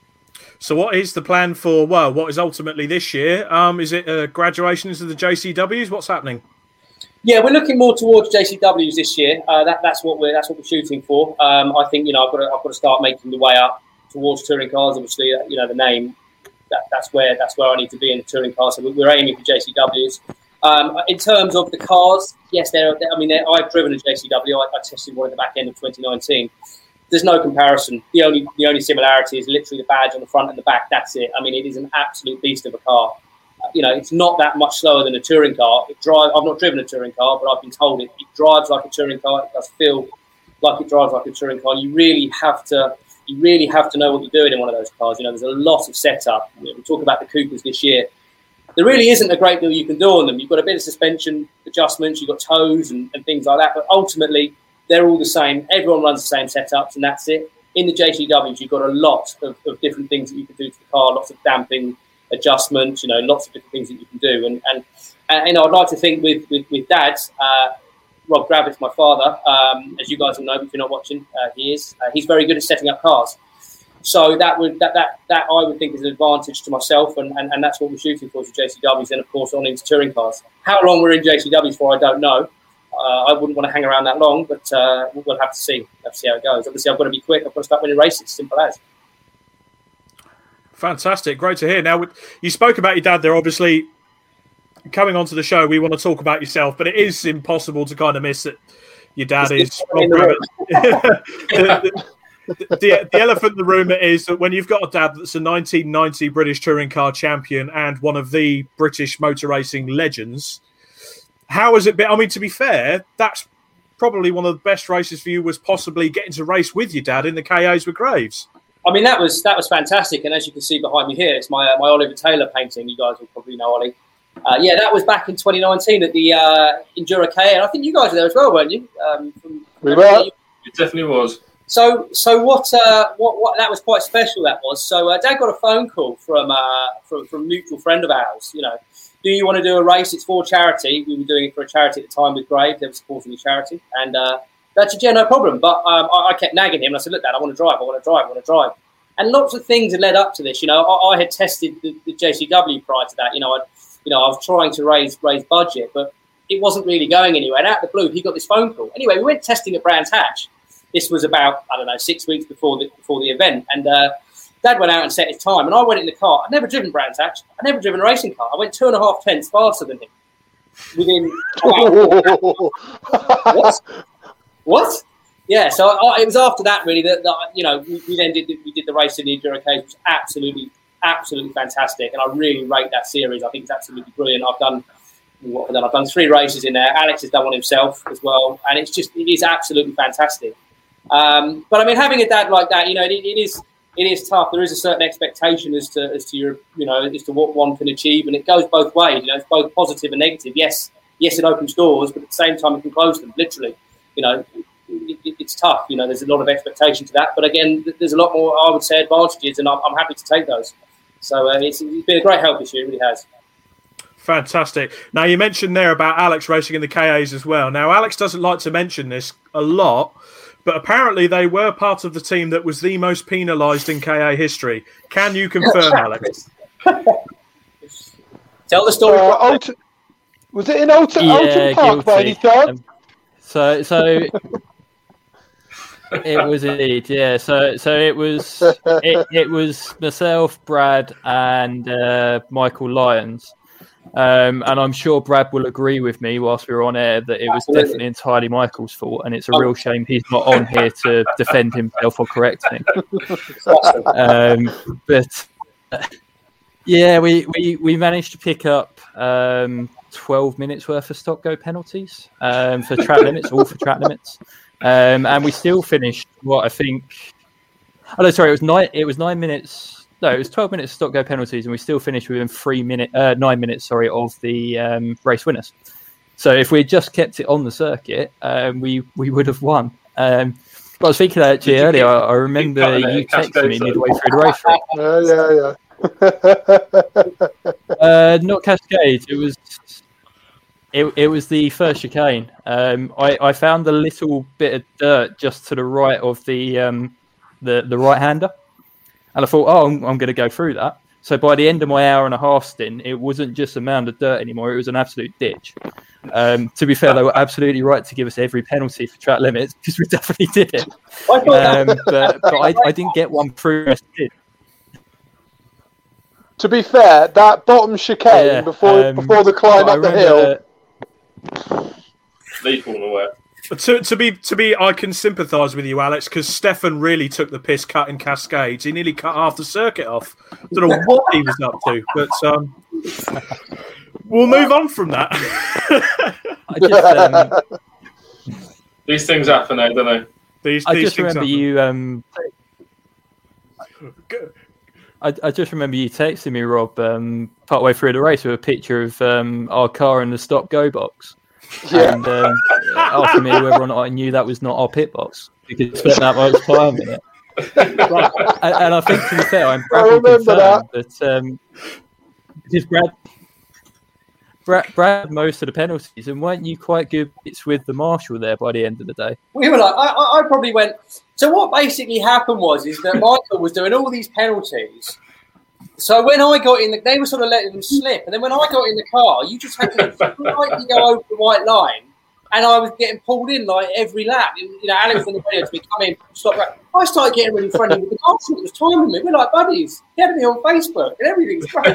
So what is the plan for, what is ultimately this year? Is it graduation into the JCWs? What's happening? Yeah, we're looking more towards JCWs this year. That's what we're shooting for. I think I've got to start making the way up towards touring cars. Obviously, the name that's where I need to be in the touring cars. So we're aiming for JCWs. In terms of the cars, yes, I've driven a JCW. I tested one at the back end of 2019. There's no comparison. The only similarity is literally the badge on the front and the back. That's it. I mean, it is an absolute beast of a car. It's not that much slower than a touring car. I've not driven a touring car, but I've been told it drives like a touring car. It does feel like it drives like a touring car. You really have to know what you're doing in one of those cars. There's a lot of setup. We talk about the Coopers this year. There really isn't a great deal you can do on them. You've got a bit of suspension adjustments, you've got toes and things like that, but ultimately they're all the same. Everyone runs the same setups, and that's it. In the JCWs, you've got a lot of different things that you can do to the car, lots of damping adjustments, lots of different things that you can do. And I'd like to think with Dad, Rob Gravitz, my father, as you guys will know, if you're not watching, he is. He's very good at setting up cars. So that I would think is an advantage to myself, and that's what we're shooting for JCWs, and of course on into touring cars. How long we're in JCWs for, I don't know. I wouldn't want to hang around that long, but we'll have to see. Let's see how it goes. Obviously, I've got to be quick. I've got to start winning races. Simple as. Fantastic. Great to hear. Now, you spoke about your dad there. Obviously, coming onto the show, we want to talk about yourself, but it is impossible to kind of miss that your dad is Rob Gravitz. the elephant in the room is that when you've got a dad that's a 1990 British touring car champion and one of the British motor racing legends, how has it been? I mean, to be fair, that's probably one of the best races for you, was possibly getting to race with your dad in the KAs with Graves. I mean, that was fantastic, and as you can see behind me here, it's my Oliver Taylor painting. You guys will probably know Ollie. Yeah, that was back in 2019 at the Enduro KA, and I think you guys were there as well, weren't you? We were. It definitely was. So what that was quite special. That was. So Dad got a phone call from a mutual friend of ours. You know, do you want to do a race? It's for charity. We were doing it for a charity at the time with Grave. They were supporting the charity, and Dad said, yeah, no problem. But I kept nagging him, and I said, look, Dad, I want to drive. And lots of things had led up to this. You know, I had tested the JCW prior to that. I was trying to raise budget, but it wasn't really going anywhere. And out of the blue, he got this phone call. Anyway, we went testing at Brands Hatch. This was about, 6 weeks before the event. And Dad went out and set his time. And I went in the car. I'd never driven Brands Hatch. I'd never driven a racing car. I went 2.5 tenths faster than him. Within What? Yeah, so it was after that, really, that we then did the race in the Enduro Cage, which was absolutely fantastic. And I really rate that series. I think it's absolutely brilliant. I've done 3 races in there. Alex has done one himself as well. And it is absolutely fantastic. But I mean, having a dad like that, it is tough. There is a certain expectation as to your, as to what one can achieve, and it goes both ways. It's both positive and negative. Yes, it opens doors, but at the same time, it can close them. Literally, it's tough. There's a lot of expectation to that, but again, there's a lot more, I would say, advantages, and I'm happy to take those. So it's been a great help this year. It really has. Fantastic. Now, you mentioned there about Alex racing in the KAs as well. Now, Alex doesn't like to mention this a lot, but apparently they were part of the team that was the most penalised in KA history. Can you confirm, Alex? Tell the story. Was it in Alton Park by any chance? So it was indeed, yeah. So it was myself, Brad, and Michael Lyons. And I'm sure Brad will agree with me whilst we were on air that it was definitely entirely Michael's fault, and it's a real shame he's not on here to defend himself or correct me. But yeah, we managed to pick up 12 minutes worth of stop go penalties for track limits, all for track limits, and we still finished what I think. Oh no, sorry, it was 9 minutes. No, it was 12 minutes of stop go penalties, and we still finished within 9 minutes. Sorry, of the race winners. So if we had just kept it on the circuit, we would have won. But I was thinking actually earlier. I remember you texting me midway through the race. Yeah. Not Cascade. It was the first chicane. I found a little bit of dirt just to the right of the right hander. And I thought, I'm going to go through that. So by the end of my hour and a half stint, it wasn't just a mound of dirt anymore. It was an absolute ditch. To be fair, they were absolutely right to give us every penalty for track limits because we definitely did it. But I didn't get one through. The rest did. To be fair, that bottom chicane before the climb up the hill. Lethal in a way. To be, I can sympathise with you, Alex, because Stefan really took the piss cutting Cascades. He nearly cut half the circuit off. I don't know what he was up to, but we'll move on from that. These things happen, don't they? I just remember you. I just remember you texting me, Rob, partway through the race with a picture of our car in the stop go box. Yeah. And asking me whether or not I knew that was not our pit box because spent that much time in it. And I think, to be fair, I'm proud to confirm that because Brad most of the penalties, and weren't you quite good bits with the marshal there by the end of the day? We were like, I probably went. So what basically happened is that Michael was doing all these penalties. So when I got in, they were sort of letting them slip, and then when I got in the car, you just had to slightly go over the white line, and I was getting pulled in like every lap. Alex on the radio to me, come in, stop. I started getting really friendly with the marshal that was timing me. We're like buddies. He had me on Facebook, and everything's great.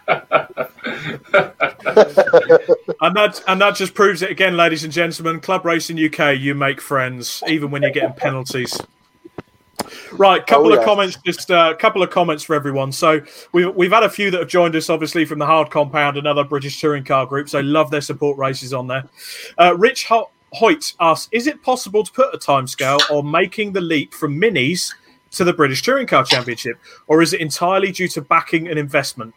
and that just proves it again, ladies and gentlemen. Club Racing UK, you make friends even when you're getting penalties. Right, couple of comments. Just a couple of comments for everyone. So we've had a few that have joined us, obviously from the Hard Compound, another British touring car group. So love their support races on there. Rich Hoyt asks, is it possible to put a timescale on making the leap from minis to the British Touring Car Championship, or is it entirely due to backing and investment?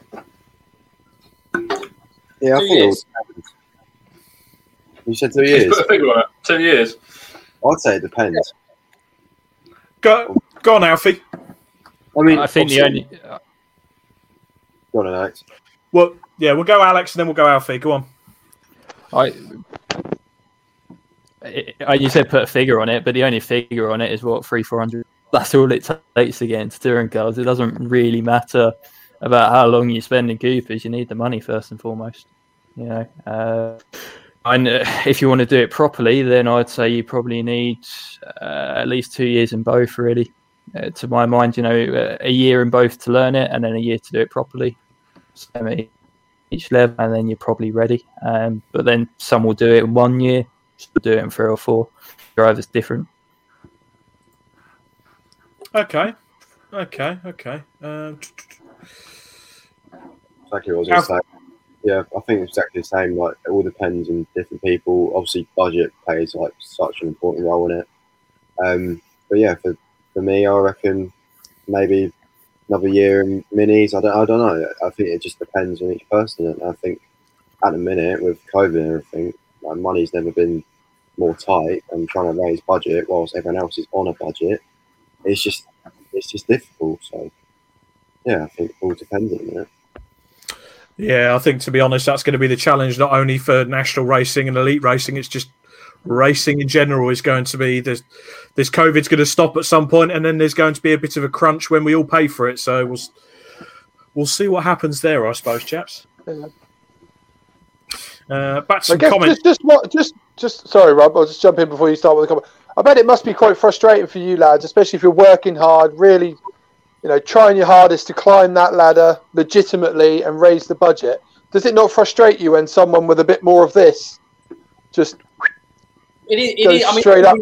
Yeah, I 2 think years. You said 2 years. Put a figure on it. 2 years. I'd say it depends. Go on, Alfie. I mean, I think the only Go on, Alex. Well, yeah, we'll go Alex and then we'll go Alfie. Go on. You said put a figure on it, but the only figure on it is what 300-400. That's all it takes to get into touring cars. It doesn't really matter about how long you spend in Coopers. You need the money first and foremost. You know, and if you want to do it properly, then I'd say you probably need at least 2 years in both. Really, to my mind, you know, a year in both to learn it, and then a year to do it properly. So each level, and then you're probably ready. But then some will do it in 1 year. Some do it in 3 or 4. Drivers different. Okay. Exactly what I was going to say. Yeah, I think it's exactly the same. Like, it all depends on different people. Obviously, budget plays like such an important role in it. But yeah, for me, I reckon maybe another year in minis. I don't know. I think it just depends on each person. And I think at the minute with COVID and everything, like, money's never been more tight, and trying to raise budget whilst everyone else is on a budget, it's just difficult. So yeah, I think it all depends on it. Yeah, I think, to be honest, that's going to be the challenge, not only for national racing and elite racing. It's just racing in general is going to be this COVID's going to stop at some point, and then there's going to be a bit of a crunch when we all pay for it. So we'll see what happens there, I suppose, chaps. Yeah. Back to some comments. Just sorry, Rob. I'll just jump in before you start with the comment. I bet it must be quite frustrating for you lads, especially if you're working hard, really, you know, trying your hardest to climb that ladder legitimately and raise the budget. Does it not frustrate you when someone with a bit more of this just goes straight up?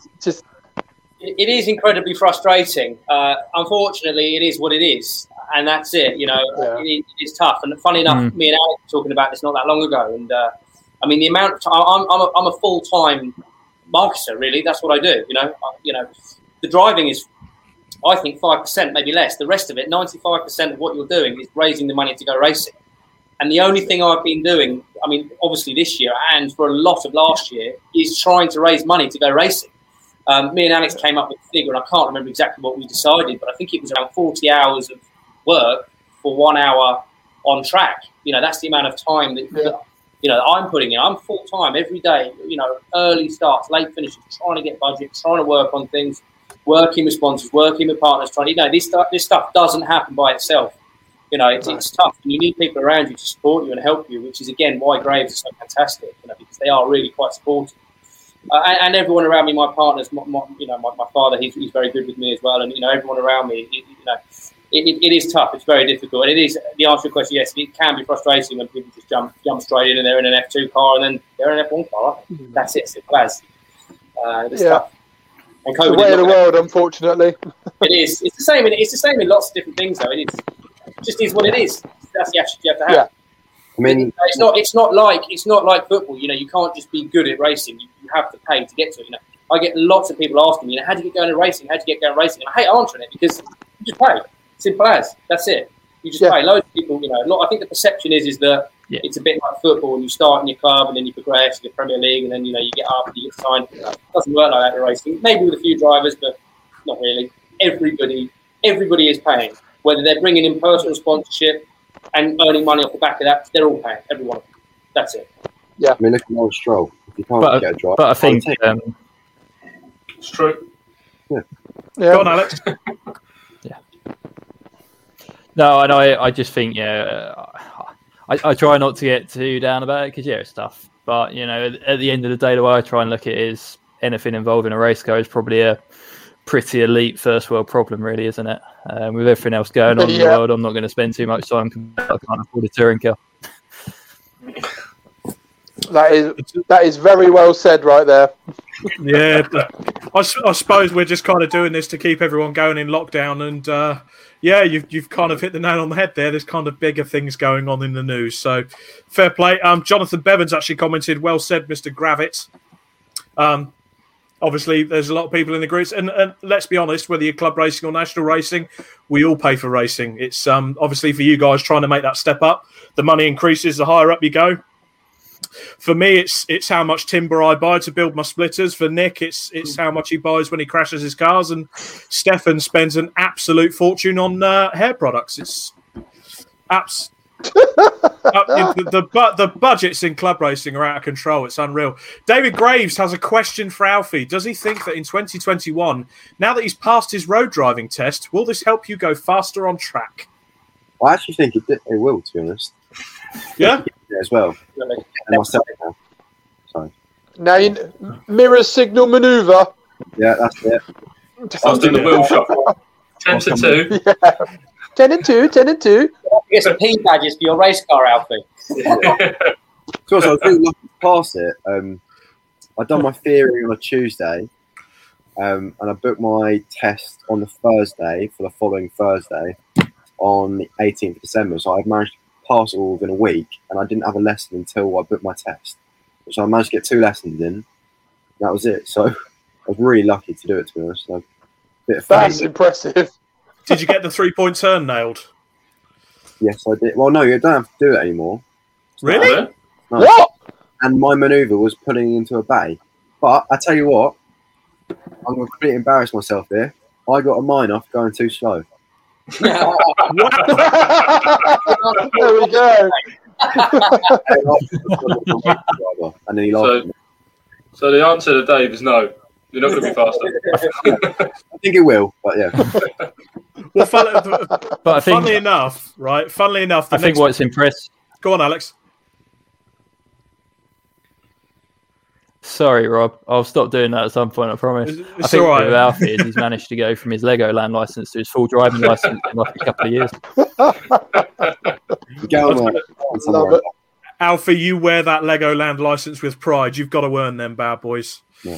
It is incredibly frustrating. Unfortunately, it is what it is, and that's it. You know, it is tough. And funny enough, me and Alex were talking about this not that long ago. And I mean, the amount of time I'm a full-time marketer. Really, that's what I do. You know, the driving is, I think, 5%, maybe less. The rest of it, 95% of what you're doing is raising the money to go racing. And the only thing I've been doing, I mean, obviously this year and for a lot of last year, is trying to raise money to go racing. Me and Alex came up with a figure, and I can't remember exactly what we decided, but I think it was around 40 hours of work for 1 hour on track. You know, that's the amount of time that I'm putting in. I'm full time every day. You know, early starts, late finishes, trying to get budget, trying to work on things, working with sponsors, working with partners. This stuff doesn't happen by itself. You know, it's tough. And you need people around you to support you and help you, which is again why Graves is so fantastic. You know, because they are really quite supportive. And everyone around me, my partners, my father, he's very good with me as well. And, you know, everyone around me, it is tough. It's very difficult. And it is, the answer to your question, yes, it can be frustrating when people just jump straight in and they're in an F2 car and then they're in an F1 car. That's it. Simple as. It's tough. And COVID, the way of the world, unfortunately. It is. It's the same. It's the same in lots of different things, though. It just is what it is. That's the attitude you have to have. Yeah. I mean, it's not like football. You know, you can't just be good at racing. You have to pay to get to it. You know, I get lots of people asking me, how do you get going to racing? How do you get going to racing? And I hate answering it because you just pay. Simple as. That's it. You just pay. Loads of people, you know. I think the perception is that it's a bit like football. And you start in your club and then you progress, you get Premier League, and then, you know, you get up and you get signed. It doesn't work like that in racing. Maybe with a few drivers, but not really. Everybody is paying. Whether they're bringing in personal sponsorship and earning money off the back of that, they're all paying. Everyone. That's it. Yeah. I mean, look at Lawrence Stroll. If you can't get a drive, but I think it's true. Yeah. Go on, Alex. No, and I just think, I try not to get too down about it because, it's tough. But, you know, at the end of the day, the way I try and look at it is anything involving a race car is probably a pretty elite first world problem, really, isn't it? With everything else going on in the world, I'm not going to spend too much time. I can't afford a touring car. That is very well said right there. Yeah, I suppose we're just kind of doing this to keep everyone going in lockdown, and you've kind of hit the nail on the head there. There's kind of bigger things going on in the news, so fair play. Jonathan Bevins actually commented, "Well said, Mr. Gravitz." Obviously, there's a lot of people in the groups, and let's be honest, whether you're club racing or national racing, we all pay for racing. It's obviously for you guys trying to make that step up. The money increases the higher up you go. For me, it's how much timber I buy to build my splitters. For Nick, it's how much he buys when he crashes his cars, and Stefan spends an absolute fortune on hair products. It's the budgets in club racing are out of control. It's unreal. David Graves has a question for Alfie. Does he think that in 2021, now that he's passed his road driving test, will this help you go faster on track? I actually think it will, to be honest. Yeah? Yeah, as well. Really? And myself now. Sorry. Now you mirror signal maneuver. Yeah, that's it. I was doing the wheel shuffle. 10 to 2. Yeah. 10 and 2, 10 and 2. Get some P badges for your race car, Alfie. So I was really lucky to pass it. I'd done my theory on a Tuesday, and I booked my test on the Thursday for the following Thursday on the 18th of December. So I'd managed to pass it all within a week, and I didn't have a lesson until I booked my test. So I managed to get 2 lessons in. That was it. So I was really lucky to do it, to be honest. So, bit of That's fun. impressive. Did you get the 3-point turn nailed? Yes, I did. Well, no, you don't have to do it anymore. Really? Yeah. No. What? And my manoeuvre was pulling into a bay. But I tell you what, I'm going to completely embarrass myself here. I got a minor for going too slow. There we go. And then he laughed. So the answer to Dave is no. You're not going to be faster. I think it will, but yeah. Well, But I think, funnily enough, right? Funnily enough, I think what's impressed. Go on, Alex. Sorry, Rob. I'll stop doing that at some point. I promise. It's I think all right. with Alfie is he's managed to go from his Legoland license to his full driving license in like a couple of years. Go on, Love it. Alfie, you wear that Legoland license with pride. You've got to earn them, bad boys. Yeah.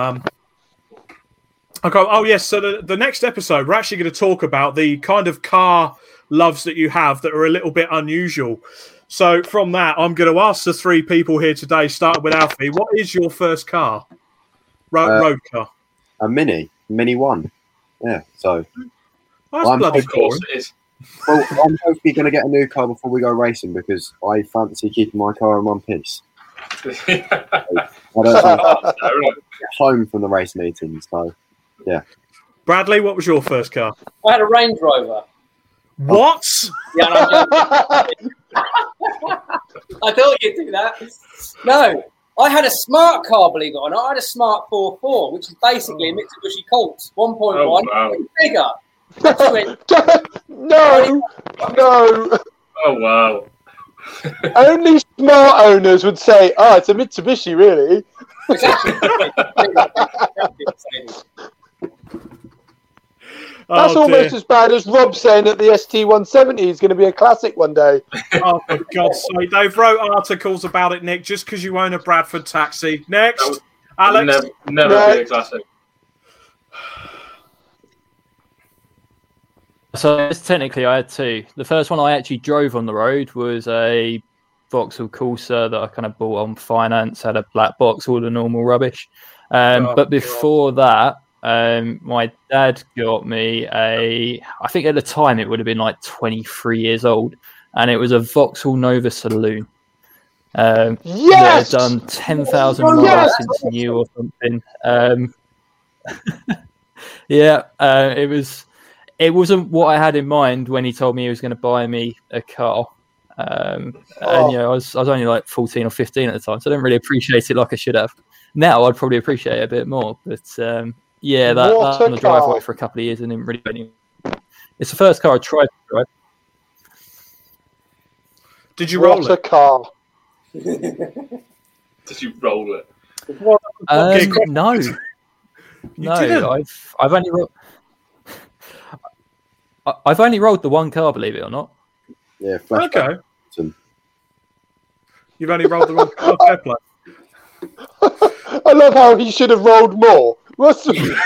Okay. Oh, yes. So the next episode, we're actually going to talk about the kind of car loves that you have that are a little bit unusual. So from that, I'm going to ask the 3 people here today, starting with Alfie. What is your first car? Road car? A Mini 1. Yeah, so. Oh, that's bloody Of course cool. it is. Well, I'm hopefully going to get a new car before we go racing because I fancy keeping my car in one piece. I don't Fair enough. get home from the race meetings, so yeah. Bradley, what was your first car? I had a Range Rover. What? Yeah, and I'm joking. I thought you'd do that. No, I had a smart car, believe it or not. I had a Smart 4.4, which is basically a Mitsubishi Colt 1.1, Oh, wow. bigger. That's it. No. Oh, wow. Only smart owners would say, "Oh, it's a Mitsubishi, really." It's actually That's Oh, almost dear. as bad as Rob saying that the ST170 is going to be a classic one day. Oh, for God's sake. They've wrote articles about it, Nick, just because you own a Bradford taxi. Next, That would Alex. Never Right. be a classic. So technically, I had 2. The first one I actually drove on the road was a Vauxhall Corsa that I kind of bought on finance. Had a black box, all the normal rubbish. But before that, my dad got me I think at the time it would have been like 23 years old, and it was a Vauxhall Nova Saloon. That Yes. had done 10,000 miles Yes! since new or something. It was. It wasn't what I had in mind when he told me he was going to buy me a car. And you know, I was only like 14 or 15 at the time, so I didn't really appreciate it like I should have. Now I'd probably appreciate it a bit more. But that What a on the driveway car. for a couple of years and didn't really do anything. It's the first car I tried to drive. Did you roll What a it? car. Did you roll it? Okay, quick. No, You no, didn't? I've only rolled the one car, believe it or not. Yeah, flashback. Okay. You've only rolled the wrong car. Fair play. I love how he should have rolled more, What's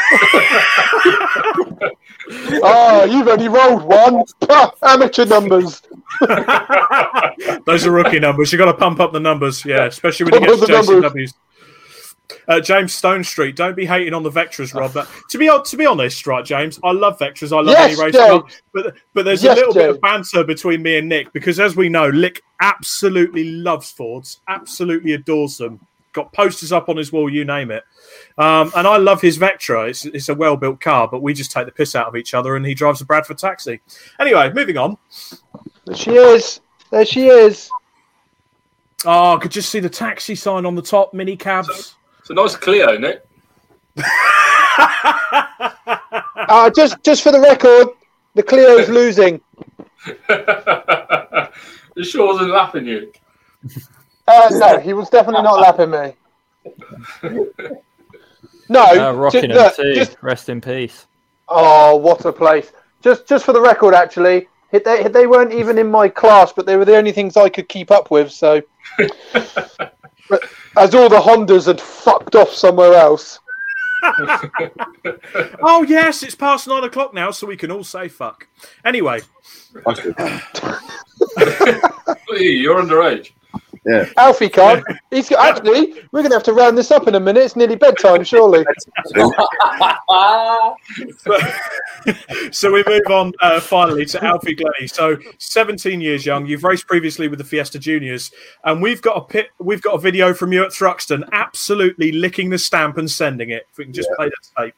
Oh, you've only rolled one. Amateur numbers. Those are rookie numbers. You've got to pump up the numbers, yeah, especially when you get to JCWs. James Stone Street, don't be hating on the Vectras, Rob. But to be honest, right, James, I love Vectras. I love any race car, but there's a little bit of banter between me and Nick because, as we know, Nick absolutely loves Fords, absolutely adores them. Got posters up on his wall, you name it. And I love his Vectra. It's a well-built car, but we just take the piss out of each other, and he drives a Bradford taxi. Anyway, moving on. There she is. There she is. Oh, I could just see the taxi sign on the top, mini cabs. It's a nice Clio, Nick. Just for the record, the Clio's losing. You sure wasn't lapping you? No, he was definitely not lapping me. No, Rockingham too. Rest in peace. Oh, what a place! Just for the record, actually, they weren't even in my class, but they were the only things I could keep up with. So, as all the Hondas had fucked off somewhere else. Oh yes, it's past 9 o'clock now, so we can all say fuck. Anyway, you're underage. Yeah, Alfie can't. Actually, we're going to have to round this up in a minute. It's nearly bedtime, surely. So we move on finally to Alfie Glennie. So 17 years young. You've raced previously with the Fiesta Juniors, and we've got a video from you at Thruxton, absolutely licking the stamp and sending it. If we can just play that tape.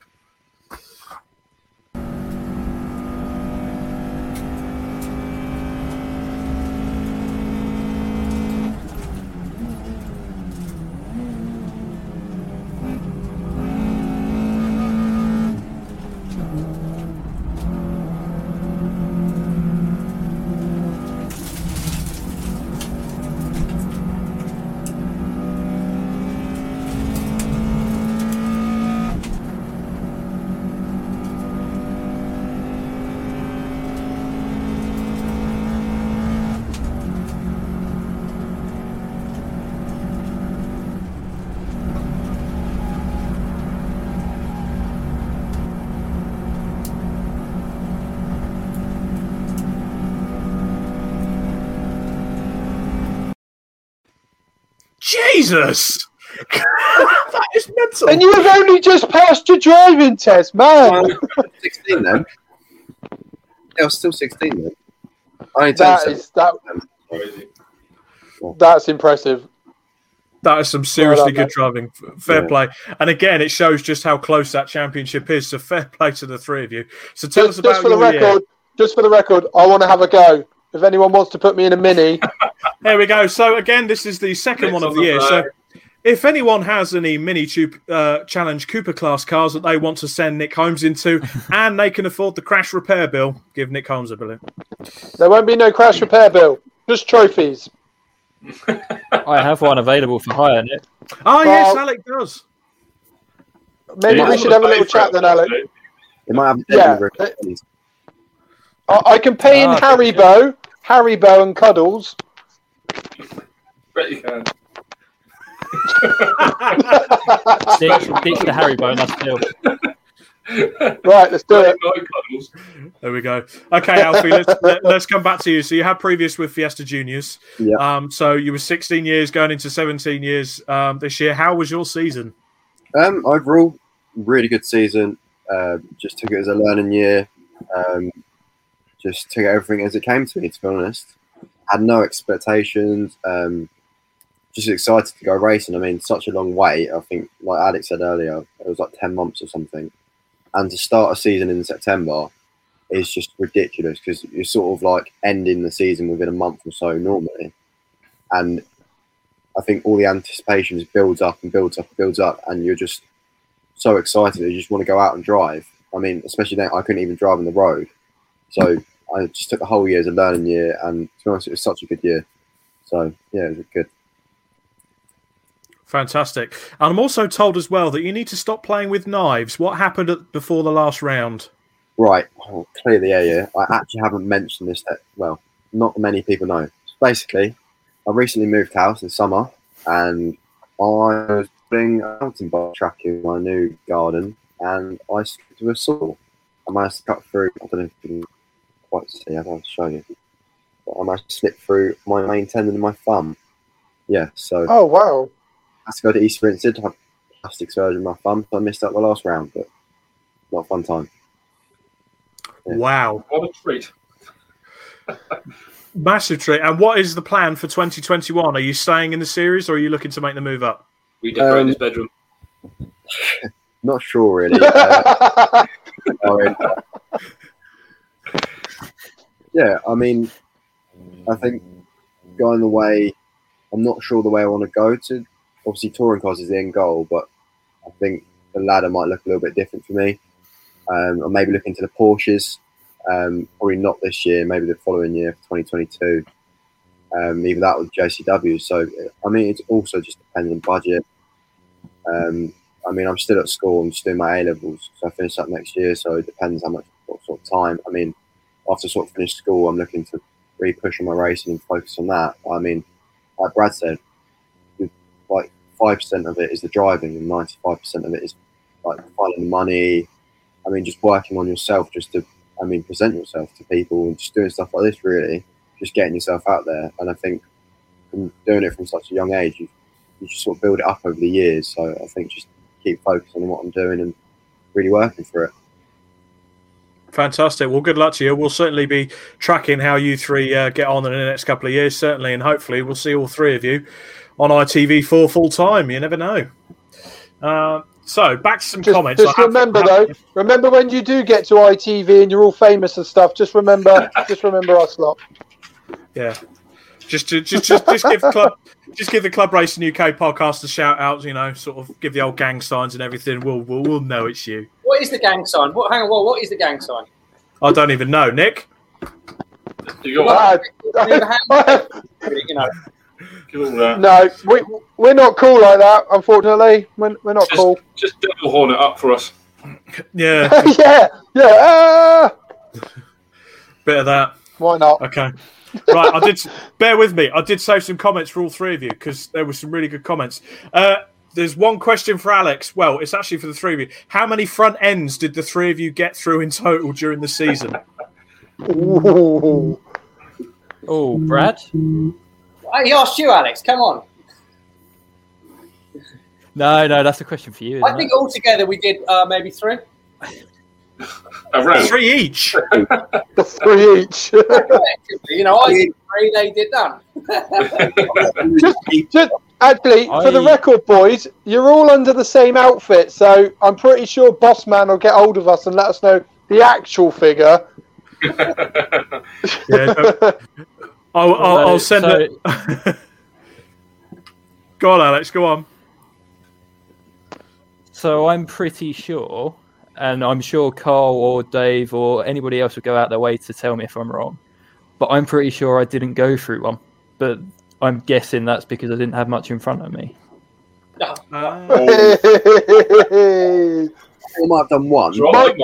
Jesus! That is mental. And you have only just passed your driving test, man. 16 then. Yeah, I was still 16 then. That's impressive. That is some seriously good driving. Fair play. And again, it shows just how close that championship is. So fair play to the three of you. So tell us about your year. Just for the record, I want to have a go. If anyone wants to put me in a Mini. There we go. So again, this is the second one of the year. So if anyone has any Mini Challenge Cooper class cars that they want to send Nick Holmes into and they can afford the crash repair bill, give Nick Holmes a bill. There won't be no crash repair bill. Just trophies. I have one available for hire, Nick. Oh, yes, Alec does. Maybe we should have a little chat then, Alec. They might have I can pay in Haribo and Cuddles. Bet you can. Ditch the Haribo and that's still. Right, let's do it. There we go. Okay, Alfie, let's come back to you. So you had previous with Fiesta Juniors. Yeah. So you were 16 years going into 17 years this year. How was your season? Overall, really good season. Just took it as a learning year. Just took everything as it came to me, to be honest. Had no expectations. Just excited to go racing. I mean, such a long wait. I think, like Alex said earlier, it was like 10 months or something. And to start a season in September is just ridiculous because you're sort of like ending the season within a month or so normally. And I think all the anticipation just builds up and builds up and builds up. And you're just so excited that you just want to go out and drive. I mean, especially then, I couldn't even drive on the road. So I just took the whole year as a learning year. And to be honest, it was such a good year. So, yeah, it was good. Fantastic. And I'm also told as well that you need to stop playing with knives. What happened before the last round? Right. I'll clear the air here. I actually haven't mentioned this. Well, not many people know. Basically, I recently moved house in summer and I was putting a mountain bike track in my new garden, and I slipped with a saw. I managed to cut through. I don't know if you can quite see. I'll show you. But I managed to slip through my main tendon in my thumb. Yeah, so. Oh wow! I had to go to East Grinstead to have plastic surgery in my thumb, so I missed out the last round, but not a fun time. Yeah. Wow. What a treat. Massive treat. And what is the plan for 2021? Are you staying in the series or are you looking to make the move up? We decorate this bedroom. Not sure, really. Yeah, I mean, I think going the way, I'm not sure the way I want to go to. Obviously, touring cars is the end goal, but I think the ladder might look a little bit different for me. Or maybe look into the Porsches. Probably not this year, maybe the following year, 2022. Either that or JCW. So, I mean, it also just depends on budget. I mean, I'm still at school. I'm just doing my A-levels. So I finish up next year. So it depends what sort of time. I mean, after sort of finish school, I'm looking to really push on my racing and focus on that. I mean, like Brad said, like 5% of it is the driving and 95% of it is like finding the money. I mean, just working on yourself just to, I mean, present yourself to people and just doing stuff like this, really. Just getting yourself out there. And I think from doing it from such a young age, you just sort of build it up over the years. So I think just keep focusing on what I'm doing and really working for it. Fantastic. Well, good luck to you. We'll certainly be tracking how you three get on in the next couple of years, certainly. And hopefully we'll see all three of you on ITV4 full time. You never know. So back to some comments. Just remember when you do get to ITV and you're all famous and stuff, just remember us lot. Yeah. Just give the club. Just give the Club Racing UK podcast a shout out. You know, sort of give the old gang signs and everything. We'll know it's you. What is the gang sign? What is the gang sign? I don't even know, Nick. You got You know. No, we're not cool like that. Unfortunately, we're not cool. Just double horn it up for us. Yeah. yeah. Bit of that. Why not? Okay. Right, bear with me. I did save some comments for all three of you because there were some really good comments. There's one question for Alex. Well, it's actually for the three of you. How many front ends did the three of you get through in total during the season? Oh, Brad? He asked you, Alex. Come on. No, that's a question for you. I think altogether we did maybe three. Around. Three each. Three each. You know, I did three, they did none. just actually, for the record, boys, you're all under the same outfit, so I'm pretty sure Boss Man will get hold of us and let us know the actual figure. Yeah, I'll send it. Go on, Alex. Go on. So I'm pretty sure, and I'm sure Carl or Dave or anybody else would go out their way to tell me if I'm wrong, but I'm pretty sure I didn't go through one. But I'm guessing that's because I didn't have much in front of me. I might have done one.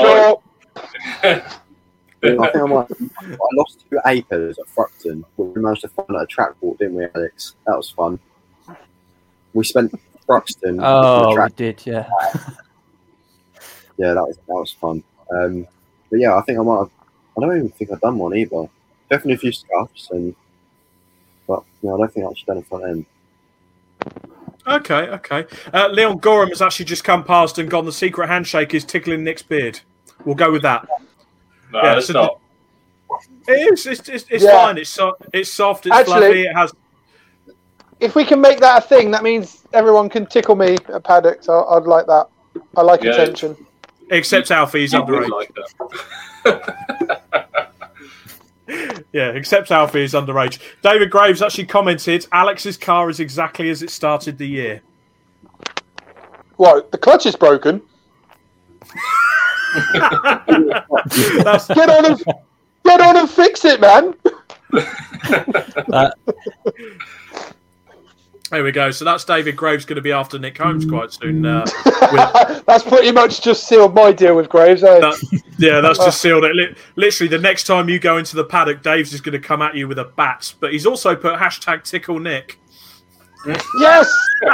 I lost 2 acres at Fructon, but we managed to find a track walk, didn't we, Alex? That was fun. We spent Fruxton. Oh, we did, yeah. Yeah, that was fun. But yeah, I think I don't even think I've done one either. Definitely a few scuffs, but no, I don't think I've actually done a front end. Okay. Leon Gorham has actually just come past and gone. The secret handshake is tickling Nick's beard. We'll go with that. No, yeah, it's not. It is. It's fine. It's soft. It's fluffy. It has. If we can make that a thing, that means everyone can tickle me at paddock. So I'd like that. I like attention. Except Alfie, he's underage. Like that. Yeah, except Alfie is underage. David Graves actually commented, Alex's car is exactly as it started the year. What? The clutch is broken? Get on and fix it, man. There we go. So that's David Graves going to be after Nick Holmes quite soon. That's pretty much just sealed my deal with Graves. That's just sealed it. Literally, the next time you go into the paddock, Dave's just going to come at you with a bat. But he's also put #tickle Nick. Yes.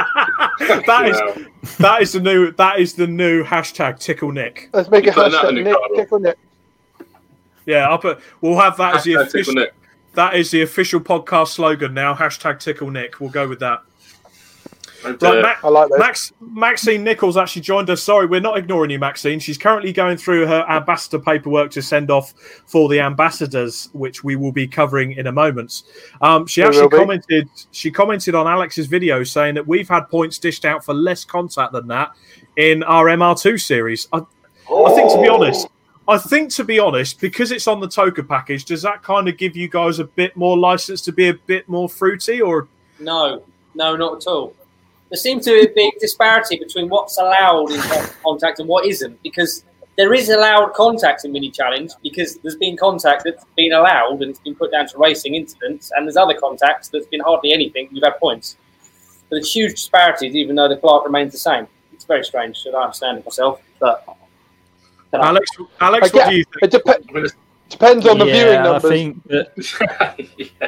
that is the new hashtag Tickle Nick. Let's make it Putting that in hashtag the Nick card. Tickle Nick. Yeah, we'll have that as the Hashtag Tickle official. Nick. That is the official podcast slogan now. Hashtag Tickle Nick. We'll go with that. And, Right, I like that. Maxine Nichols actually joined us. Sorry, we're not ignoring you, Maxine. She's currently going through her ambassador paperwork to send off for the ambassadors, which we will be covering in a moment. She commented on Alex's video saying that we've had points dished out for less contact than that in our MR2 series. I think to be honest, because it's on the Toka package, does that kind of give you guys a bit more license to be a bit more fruity, or No, not at all. There seems to be a big disparity between what's allowed in contact and what isn't, because there is allowed contact in Mini Challenge because there's been contact that's been allowed and it's been put down to racing incidents, and there's other contacts that's been hardly anything. You've had points. But there's huge disparities, even though the clerk remains the same. It's very strange. I don't understand it myself. But Alex, what do you think? It depends on the viewing numbers. I think that yeah.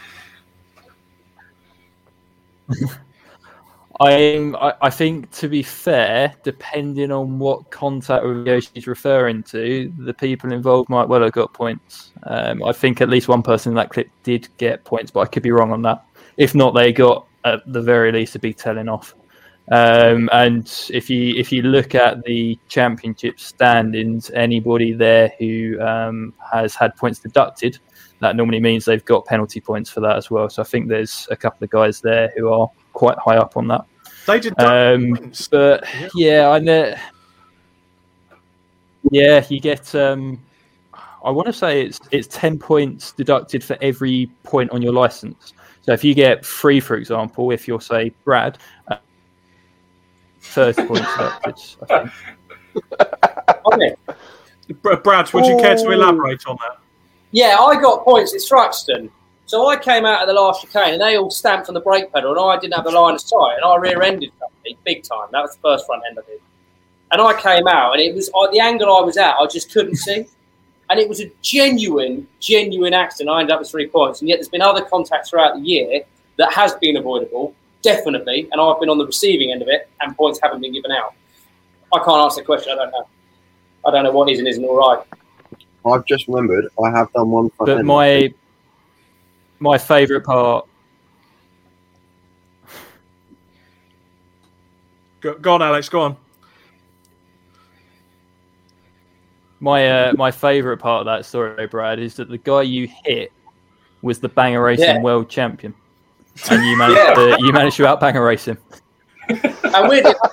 I think, to be fair, depending on what contact video she's referring to, the people involved might well have got points. I think at least one person in that clip did get points, but I could be wrong on that. If not, they got, at the very least, a big telling off. And if you look at the championship standings, anybody there who has had points deducted, that normally means they've got penalty points for that as well. So I think there's a couple of guys there who are quite high up on that. They did, but yeah, you get. I want to say it's 10 points deducted for every point on your license. So if you get 3, for example, if you're say Brad, 30 points deducted. I think. Brad, would you care to elaborate on that? yeah, I got points at Thruxton. So I came out of the last chicane and they all stamped on the brake pedal and I didn't have the line of sight and I rear-ended somebody big time. That was the first front end I did. And I came out and it was the angle I was at, I just couldn't see. And it was a genuine accident. I ended up with 3 points. And yet there's been other contacts throughout the year that has been avoidable, definitely. And I've been on the receiving end of it and points haven't been given out. I can't answer the question. I don't know. I don't know what is and isn't all right. I've just remembered I have done one front But end. my favourite part. Go on, Alex. Go on. My favourite part of that story, Brad, is that the guy you hit was the Banger Racing world champion, and you managed to out-Banger race him. And we did.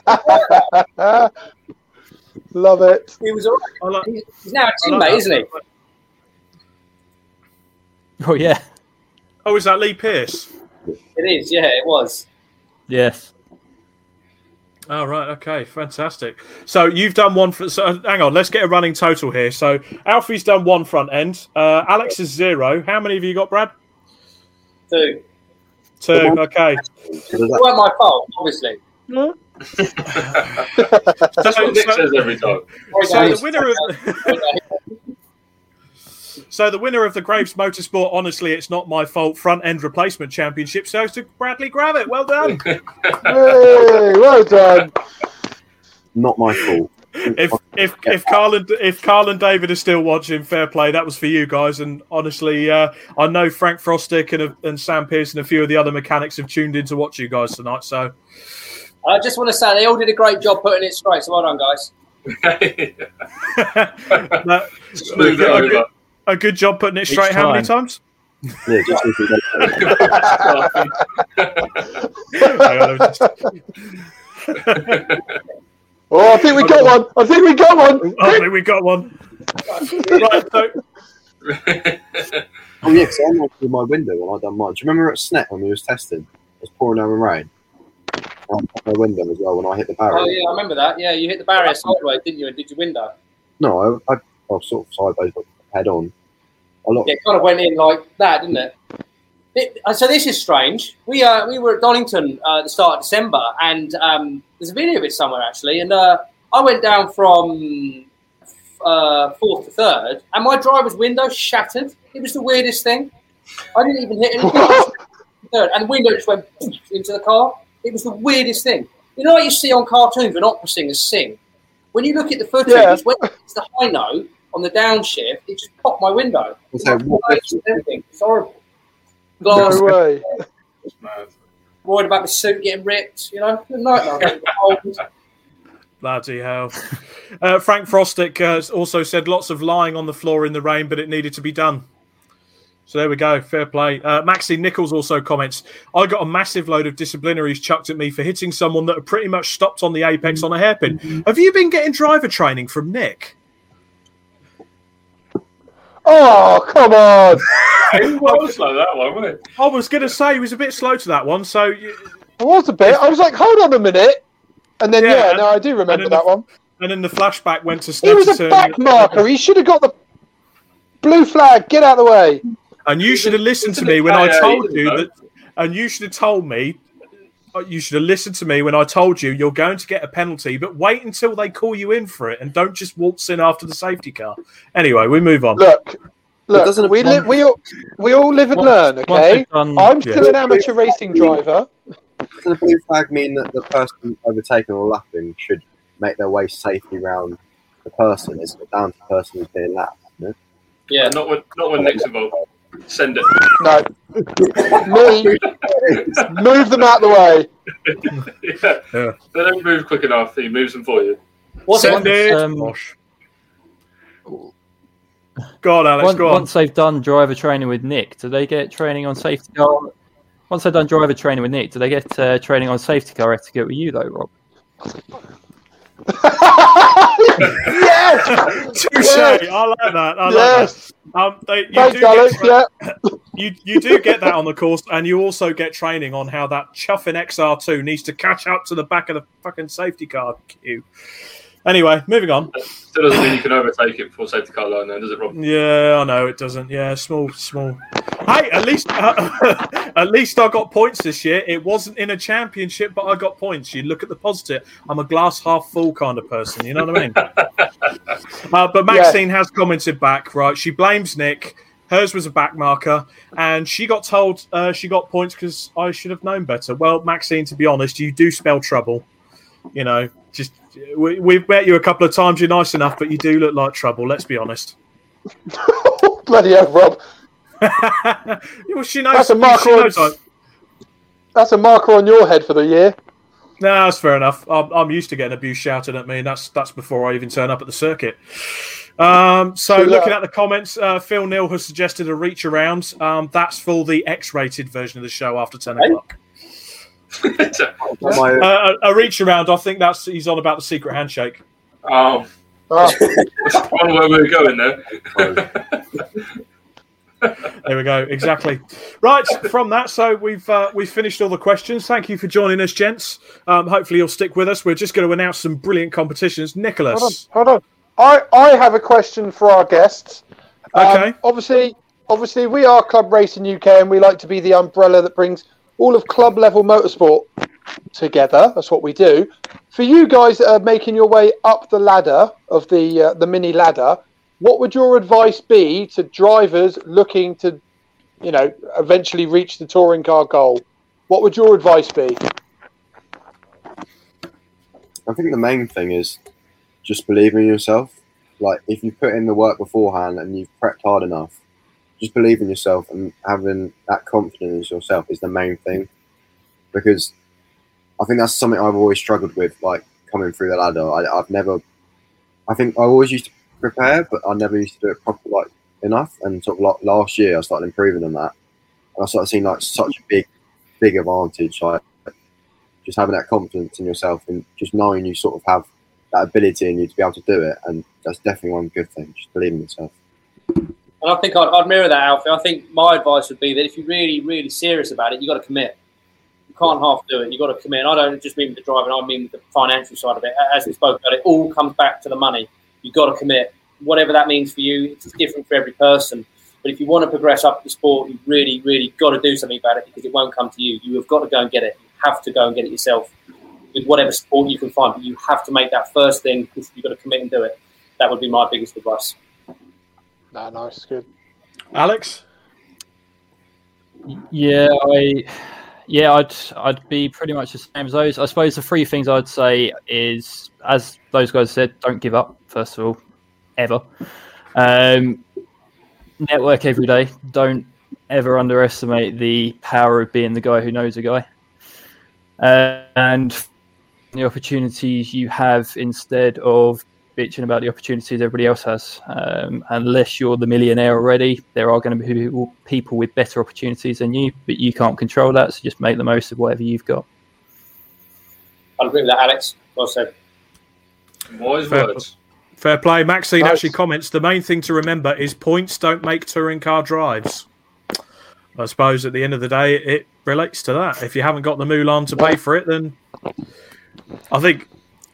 Love it. He was all right. He's now a teammate, isn't he? Oh yeah. Oh, is that Lee Pearce? It is, yeah, it was. Yes. Oh, right. Okay. Fantastic. So you've done one. So hang on. Let's get a running total here. So Alfie's done 1 front end. Alex is 0. How many have you got, Brad? 2. 2. Okay. It wasn't my fault, obviously. That's what Nick says every time. So the winner of So the winner of the Graves Motorsport, honestly, it's not my fault, front end replacement championship goes to Bradley Gravitt. Well done. Hey, well done. Not my fault. If Carl and David are still watching, fair play. That was for you guys. And honestly, I know Frank Frostick and Sam Pearce and a few of the other mechanics have tuned in to watch you guys tonight. So I just want to say they all did a great job putting it straight. So well done, guys. Smooth it over. A good job putting it straight. How many times? Yeah, just Oh, I think we got one. I think we got one. Right, so Oh yeah, because I went through my window when I done mine. Do you remember at Snet when we was testing? It was pouring down with rain. I had my window as well when I hit the barrier. Oh yeah, I remember that. Yeah, you hit the barrier sideways, didn't you? And did your window? No, I was sort of sideways, but head on. Yeah, it kind of went in like that, didn't it? So this is strange. We were at Donington at the start of December, and there's a video of it somewhere actually. And I went down from 4th to 3rd, and my driver's window shattered. It was the weirdest thing. I didn't even hit anything. third, and the window just went into the car. It was the weirdest thing. You know what you see on cartoons when opera singers sing? When you look at the footage, it's when it's the high note on the downshift, it just popped my window. It's horrible. Glass. No way. Worried about the suit getting ripped, you know? Nightmare. Bloody hell. Frank Frostick also said lots of lying on the floor in the rain, but it needed to be done. So there we go. Fair play. Maxine Nichols also comments, I got a massive load of disciplinaries chucked at me for hitting someone that had pretty much stopped on the apex on a hairpin. Have you been getting driver training from Nick? Oh, come on. It was slow, that one, wasn't it? I was going to say he was a bit slow to that one. So I was a bit. I was like, hold on a minute. And then, I do remember that one. And then the flashback went to He was a back marker. He should have got the blue flag. Get out of the way. And you should have listened to me when I told you that. And you should have told me. You should have listened to me when I told you you're going to get a penalty, but wait until they call you in for it, and don't just waltz in after the safety car. Anyway, we move on. Look. We all live and learn. Okay, I'm still an amateur racing driver. Doesn't a blue flag mean that the person overtaken or lapping should make their way safely round the person? It's down to the person who's being lapped, isn't it? Yeah, not when Nick's involved. Send it. No. Me. Move them out the way. Yeah. They don't move quick enough. He moves them for you. Send it. Go on, Alex. Go on. Once they've done driver training with Nick, do they get training on safety car? Once they've done driver training with Nick, do they get training on safety car etiquette with you, though, Rob? Yes! Touche! Yes! I like that. Yes! Thanks, Alex. You do get that on the course, and you also get training on how that chuffing XR2 needs to catch up to the back of the fucking safety car queue. Anyway, moving on. Still doesn't mean you can overtake it before safety car line, then, does it, Rob? Yeah, I know it doesn't. Yeah, small. Hey, at least I got points this year. It wasn't in a championship, but I got points. You look at the positive. I'm a glass half full kind of person. You know what I mean? But Maxine has commented back. Right, she blames Nick. Hers was a back marker, and she got told she got points because I should have known better. Well, Maxine, to be honest, you do spell trouble. You know, just we've met you a couple of times. You're nice enough, but you do look like trouble. Let's be honest. Bloody hell, Rob. Well, she knows. That's a marker on your head for the year. No, that's fair enough. I'm used to getting abuse shouted at me, and that's before I even turn up at the circuit. Looking at the comments, Phil Neal has suggested a reach around. That's for the X-rated version of the show after 10 o'clock. A reach around. I think he's on about the secret handshake. Oh. One where we were going there. There we go. Exactly. Right. From that, so we've finished all the questions. Thank you for joining us, gents. Hopefully you'll stick with us. We're just going to announce some brilliant competitions. Nicholas, hold on. I have a question for our guests. Okay. Obviously, we are Club Racing UK, and we like to be the umbrella that brings all of club level motorsport together. That's what we do. For you guys that are making your way up the ladder of the mini ladder, what would your advice be to drivers looking to, eventually reach the touring car goal? What would your advice be? I think the main thing is just believing in yourself. Like, if you put in the work beforehand and you've prepped hard enough, just believe in yourself, and having that confidence in yourself is the main thing. Because I think that's something I've always struggled with, like coming through the ladder. I think I always used to prepare, but I never used to do it properly, like enough. And sort of like last year, I started improving on that, and I started seeing like such a big advantage, like just having that confidence in yourself and just knowing you sort of have that ability in you to be able to do it. And that's definitely one good thing, just believe in yourself. And I think I'd mirror that, Alfie. I think my advice would be that if you're really, really serious about it, you've got to commit. You can't half do it. You've got to commit. And I don't just mean with the driving, I mean with the financial side of it. As we spoke about, it all comes back to the money. You've got to commit. Whatever that means for you, it's different for every person. But if you want to progress up the sport, you've really, really got to do something about it, because it won't come to you. You have got to go and get it. You have to go and get it yourself with whatever sport you can find. But you have to make that first thing, because you've got to commit and do it. That would be my biggest advice. Nice, good. Alex? I'd be pretty much the same as those. I suppose the three things I'd say is, as those guys said, don't give up. First of all, ever. Network every day. Don't ever underestimate the power of being the guy who knows a guy. And the opportunities you have instead of bitching about the opportunities everybody else has. Unless you're the millionaire already, there are going to be people with better opportunities than you, but you can't control that, so just make the most of whatever you've got. I'll agree with that, Alex. Well said. Wise words. Fair play. Maxine actually comments, the main thing to remember is points don't make touring car drives. I suppose at the end of the day, it relates to that. If you haven't got the Mulan to pay for it, then I think...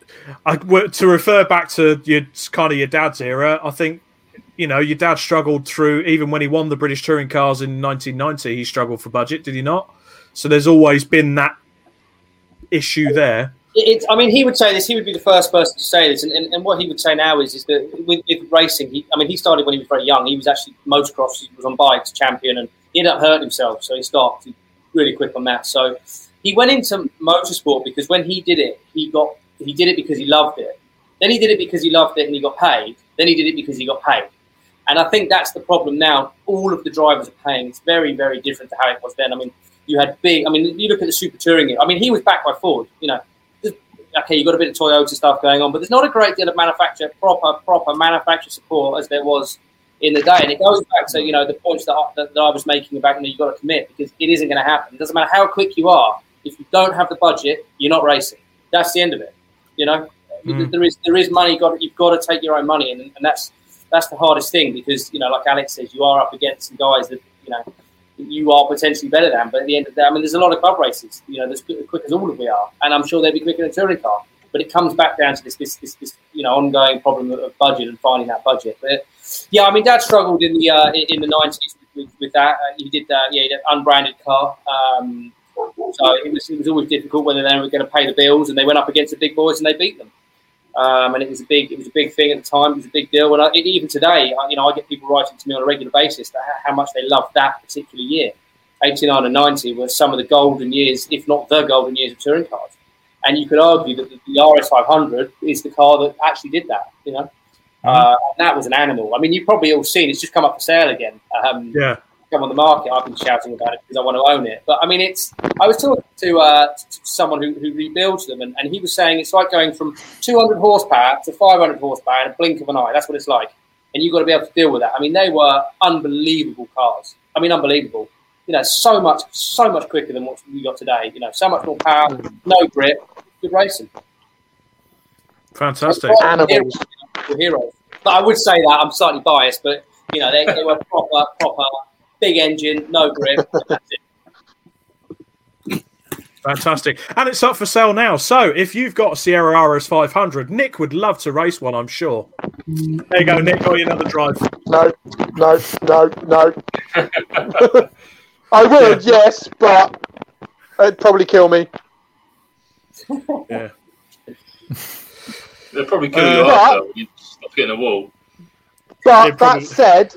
to refer back to your dad's era, I think, your dad struggled through, even when he won the British Touring Cars in 1990, he struggled for budget, did he not? So there's always been that issue there. He would say this, he would be the first person to say this, and what he would say now is that with racing, he started when he was very young. He was actually motocross, he was on bikes, champion, and he ended up hurting himself, so he started really quick on that. So he went into motorsport because when he did it, he did it because he loved it. Then he did it because he loved it and he got paid. Then he did it because he got paid. And I think that's the problem now. All of the drivers are paying. It's very, very different to how it was then. You had you look at the Super Touring. He was backed by Ford. Okay, you've got a bit of Toyota stuff going on, but there's not a great deal of proper manufacturer support as there was in the day. And it goes back to, the points that I was making about, you've got to commit because it isn't going to happen. It doesn't matter how quick you are. If you don't have the budget, you're not racing. That's the end of it. There is money. You've got to take your own money, and that's the hardest thing because like Alex says, you are up against some guys that you are potentially better than. But at the end of the day, there's a lot of club races. As quick as all of we are, and I'm sure they'll be quicker than a touring car. But it comes back down to this ongoing problem of budget and finding that budget. But Dad struggled in the 90s with that. He did an unbranded car. So it was always difficult whether they were going to pay the bills, and they went up against the big boys and they beat them. And it was a big thing at the time. It was a big deal. And even today, I get people writing to me on a regular basis how much they loved that particular year. 89 and 90 were some of the golden years, if not the golden years of touring cars. And you could argue that the RS500 is the car that actually did that. And that was an animal. You've probably all seen it's just come up for sale again. Come on the market. I've been shouting about it because I want to own it. But I was talking to someone who rebuilds them, and he was saying it's like going from 200 horsepower to 500 horsepower in a blink of an eye. That's what it's like, and you've got to be able to deal with that. They were unbelievable cars. Unbelievable. So much quicker than what we got today. So much more power, no grip, good racing. Fantastic. Animals. Heroes. But I would say that I'm slightly biased, but they were proper. Big engine, no grip. That's it. Fantastic. And it's up for sale now. So if you've got a Sierra RS500, Nick would love to race one, I'm sure. There you go, Nick. Got you another drive. No. I would, yes, but it'd probably kill me. Yeah. They'll probably kill you after you stop hitting a wall. But that said,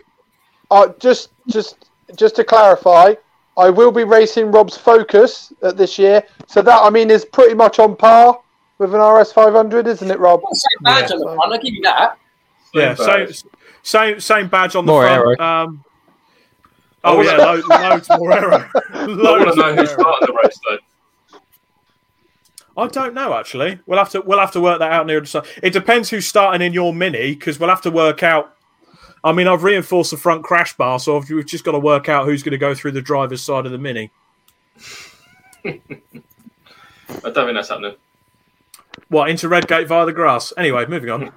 just to clarify, I will be racing Rob's Focus this year. So that, is pretty much on par with an RS500, isn't it, Rob? Same badge on the front, I'll give you that. Same badge on the more front. Aero. Loads more aero. I want to know who's starting the race, though. I don't know, actually. We'll have to work that out near the start. It depends who's starting in your Mini, because we'll have to work out. I've reinforced the front crash bar, so we've just got to work out who's going to go through the driver's side of the Mini. I don't think that's happening. What, into Redgate via the grass? Anyway, moving on.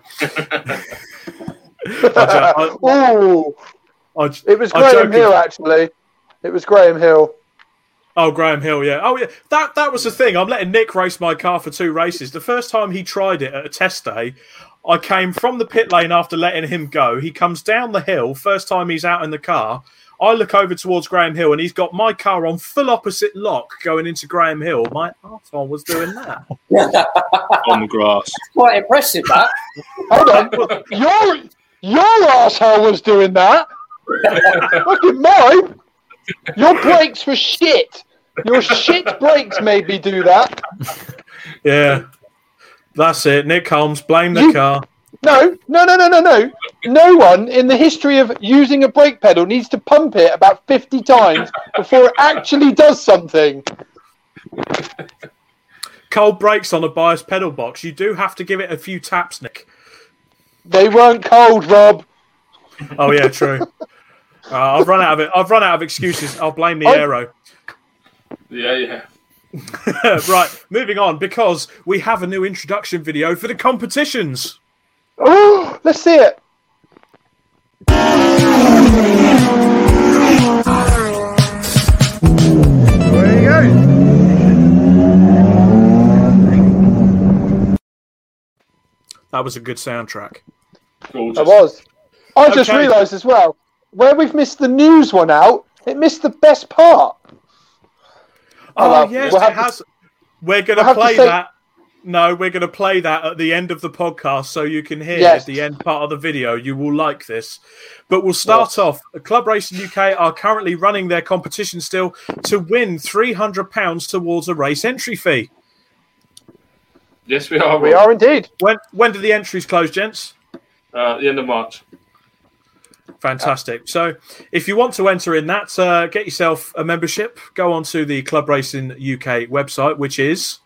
It was Graham Hill, actually. It was Graham Hill. Oh, Graham Hill, yeah. Oh, yeah. That was the thing. I'm letting Nick race my car for 2 races. The first time he tried it at a test day, I came from the pit lane after letting him go. He comes down the hill, first time he's out in the car. I look over towards Graham Hill, and he's got my car on full opposite lock going into Graham Hill. My arsehole was doing that. On the grass. Quite impressive, that. Hold on. Your arsehole was doing that. Look at mine. Your brakes were shit. Your shit brakes made me do that. Yeah, that's it. Nick Holmes, blame the car. No. No one in the history of using a brake pedal needs to pump it about 50 times before it actually does something. Cold brakes on a bias pedal box. You do have to give it a few taps, Nick. They weren't cold, Rob. Oh yeah, true. I've run out of it. I've run out of excuses. I'll blame the aero. Yeah. Right, moving on, because we have a new introduction video for the competitions. Oh, let's see it. There you go. That was a good soundtrack. Gorgeous. I was. I just Okay. realised as well, where we've missed the news one out, it missed the best part. Oh, well, yes, we'll it have has. We're going we'll to have to play say- that. No, we're going to play that at the end of the podcast so you can hear Yes. at the end part of the video. You will like this. But we'll start off. Club Racing UK are currently running their competition still to win £300 towards a race entry fee. Yes, we are. We are indeed. When do the entries close, gents? The end of March. Fantastic. So if you want to enter in that, get yourself a membership. Go on to the Club Racing UK website, which is...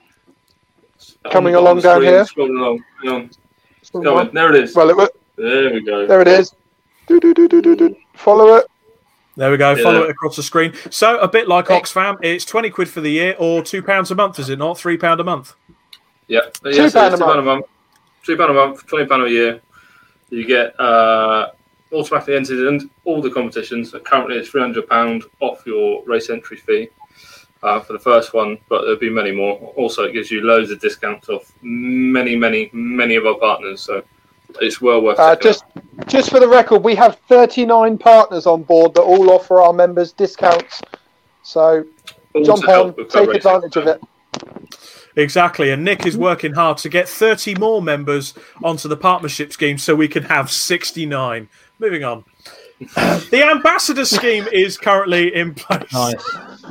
Coming On along the down screen, here. Scrolling along. Hang on. Go on. There it is. Well, There we go. there it is. Do. Follow it. There we go. Yeah. Follow it across the screen. So a bit like Oxfam, it's 20 quid for the year or £2 a month, is it not? £3 a month. Yeah. £2 a £2 a month. £2 a month, £20 a year. You get automatically entered in all the competitions. Currently, it's £300 off your race entry fee for the first one, but there'll be many more. Also, it gives you loads of discounts off many of our partners. So it's well worth it. Just for the record, we have 39 partners on board that all offer our members discounts. So jump on, take advantage of it. Exactly. And Nick is working hard to get 30 more members onto the partnership scheme so we can have 69. Moving on. The ambassador scheme is currently in place. Nice.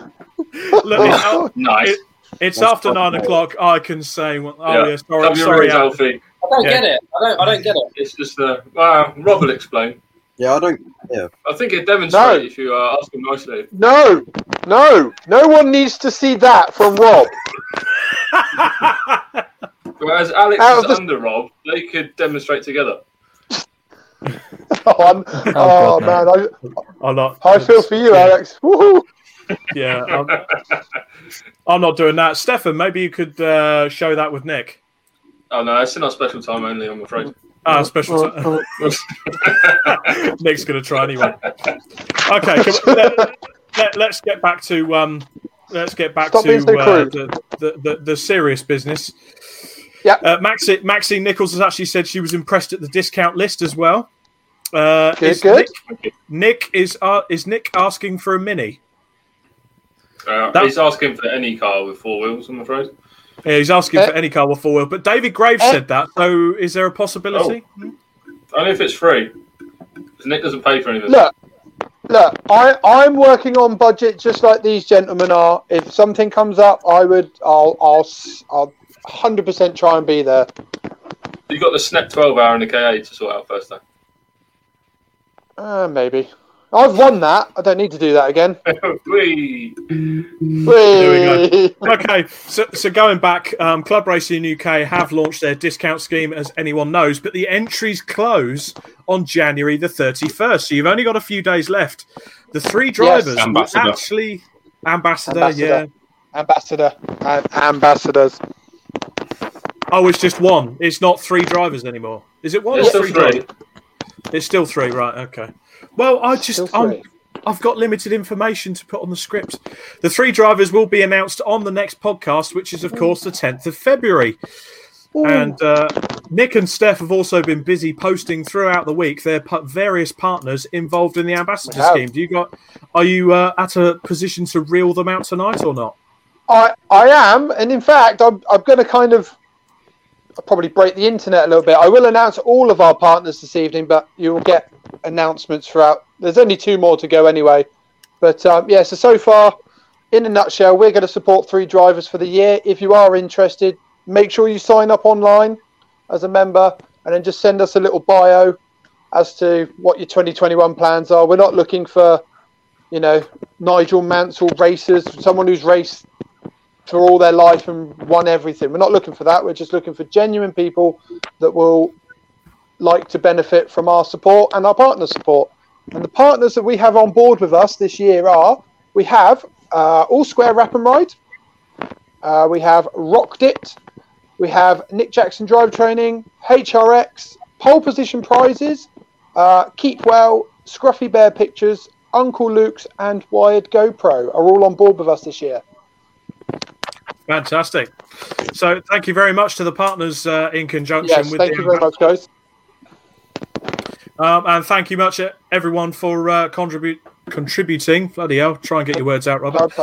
Look, Nice. it's after 9 o'clock. I can say, sorry, Alfie. I don't get it. I don't get it. It's just Rob will explain. Yeah, I don't. Yeah, I think it demonstrates if you ask him nicely. No one needs to see that from Rob. Whereas Alex Out is of the- under Rob, they could demonstrate together. Oh, man, I'm not. I feel for you, Alex. Woohoo! Yeah, I'm not doing that. Stefan, maybe you could show that with Nick. Oh no, it's in our special time only, I'm afraid. Special. Nick's going to try anyway. Okay, let's get back to Stop being so crude. the serious business. Yeah. Maxine Nichols has actually said she was impressed at the discount list as well. Good. Nick is Nick asking for a Mini? He's asking for any car with four wheels, I'm afraid. Yeah, he's asking for any car with four wheel. But David Graves said that. So is there a possibility? Only if it's free. Because Nick doesn't pay for anything. Look, I'm working on budget just like these gentlemen are. If something comes up, I'll 100% try and be there. You've got the SNEP 12 hour and the K8 to sort out first, though. Maybe. I've won that. I don't need to do that again. Whee! There we go. Okay, so going back, Club Racing UK have launched their discount scheme, as anyone knows, but the entries close on January the 31st, so you've only got a few days left. The three drivers will actually... Ambassador. And ambassadors. Oh, it's just one. It's not three drivers anymore. Is it one It's or still three three. drivers? It's still three, right, okay. Well, I've got limited information to put on the script. The three drivers will be announced on the next podcast, which is, of course, the 10th of February. Ooh. And Nick and Steph have also been busy posting throughout the week their various partners involved in the ambassador scheme. Are you at a position to reel them out tonight or not? I am, and in fact, I'm going to I'll probably break the internet a little bit. I will announce all of our partners this evening, but you will get announcements throughout. There's only two more to go anyway. But so far, in a nutshell, we're going to support 3 drivers for the year. If you are interested, make sure you sign up online as a member, and then just send us a little bio as to what your 2021 plans are. We're not looking for, Nigel Mansell racers, someone who's raced for all their life and won everything. We're not looking for that. We're just looking for genuine people that will like to benefit from our support and our partner support. And the partners that we have on board with us this year we have All Square Wrap and Ride, we have Rocked It, we have Nick Jackson Drive Training, HRX, Pole Position Prizes, Keep Well, Scruffy Bear Pictures, Uncle Luke's, and Wired GoPro are all on board with us this year. Fantastic. So thank you very much to the partners in conjunction with thank you very much, guys. And thank you much everyone for contributing. Bloody hell, try and get your words out, Robert.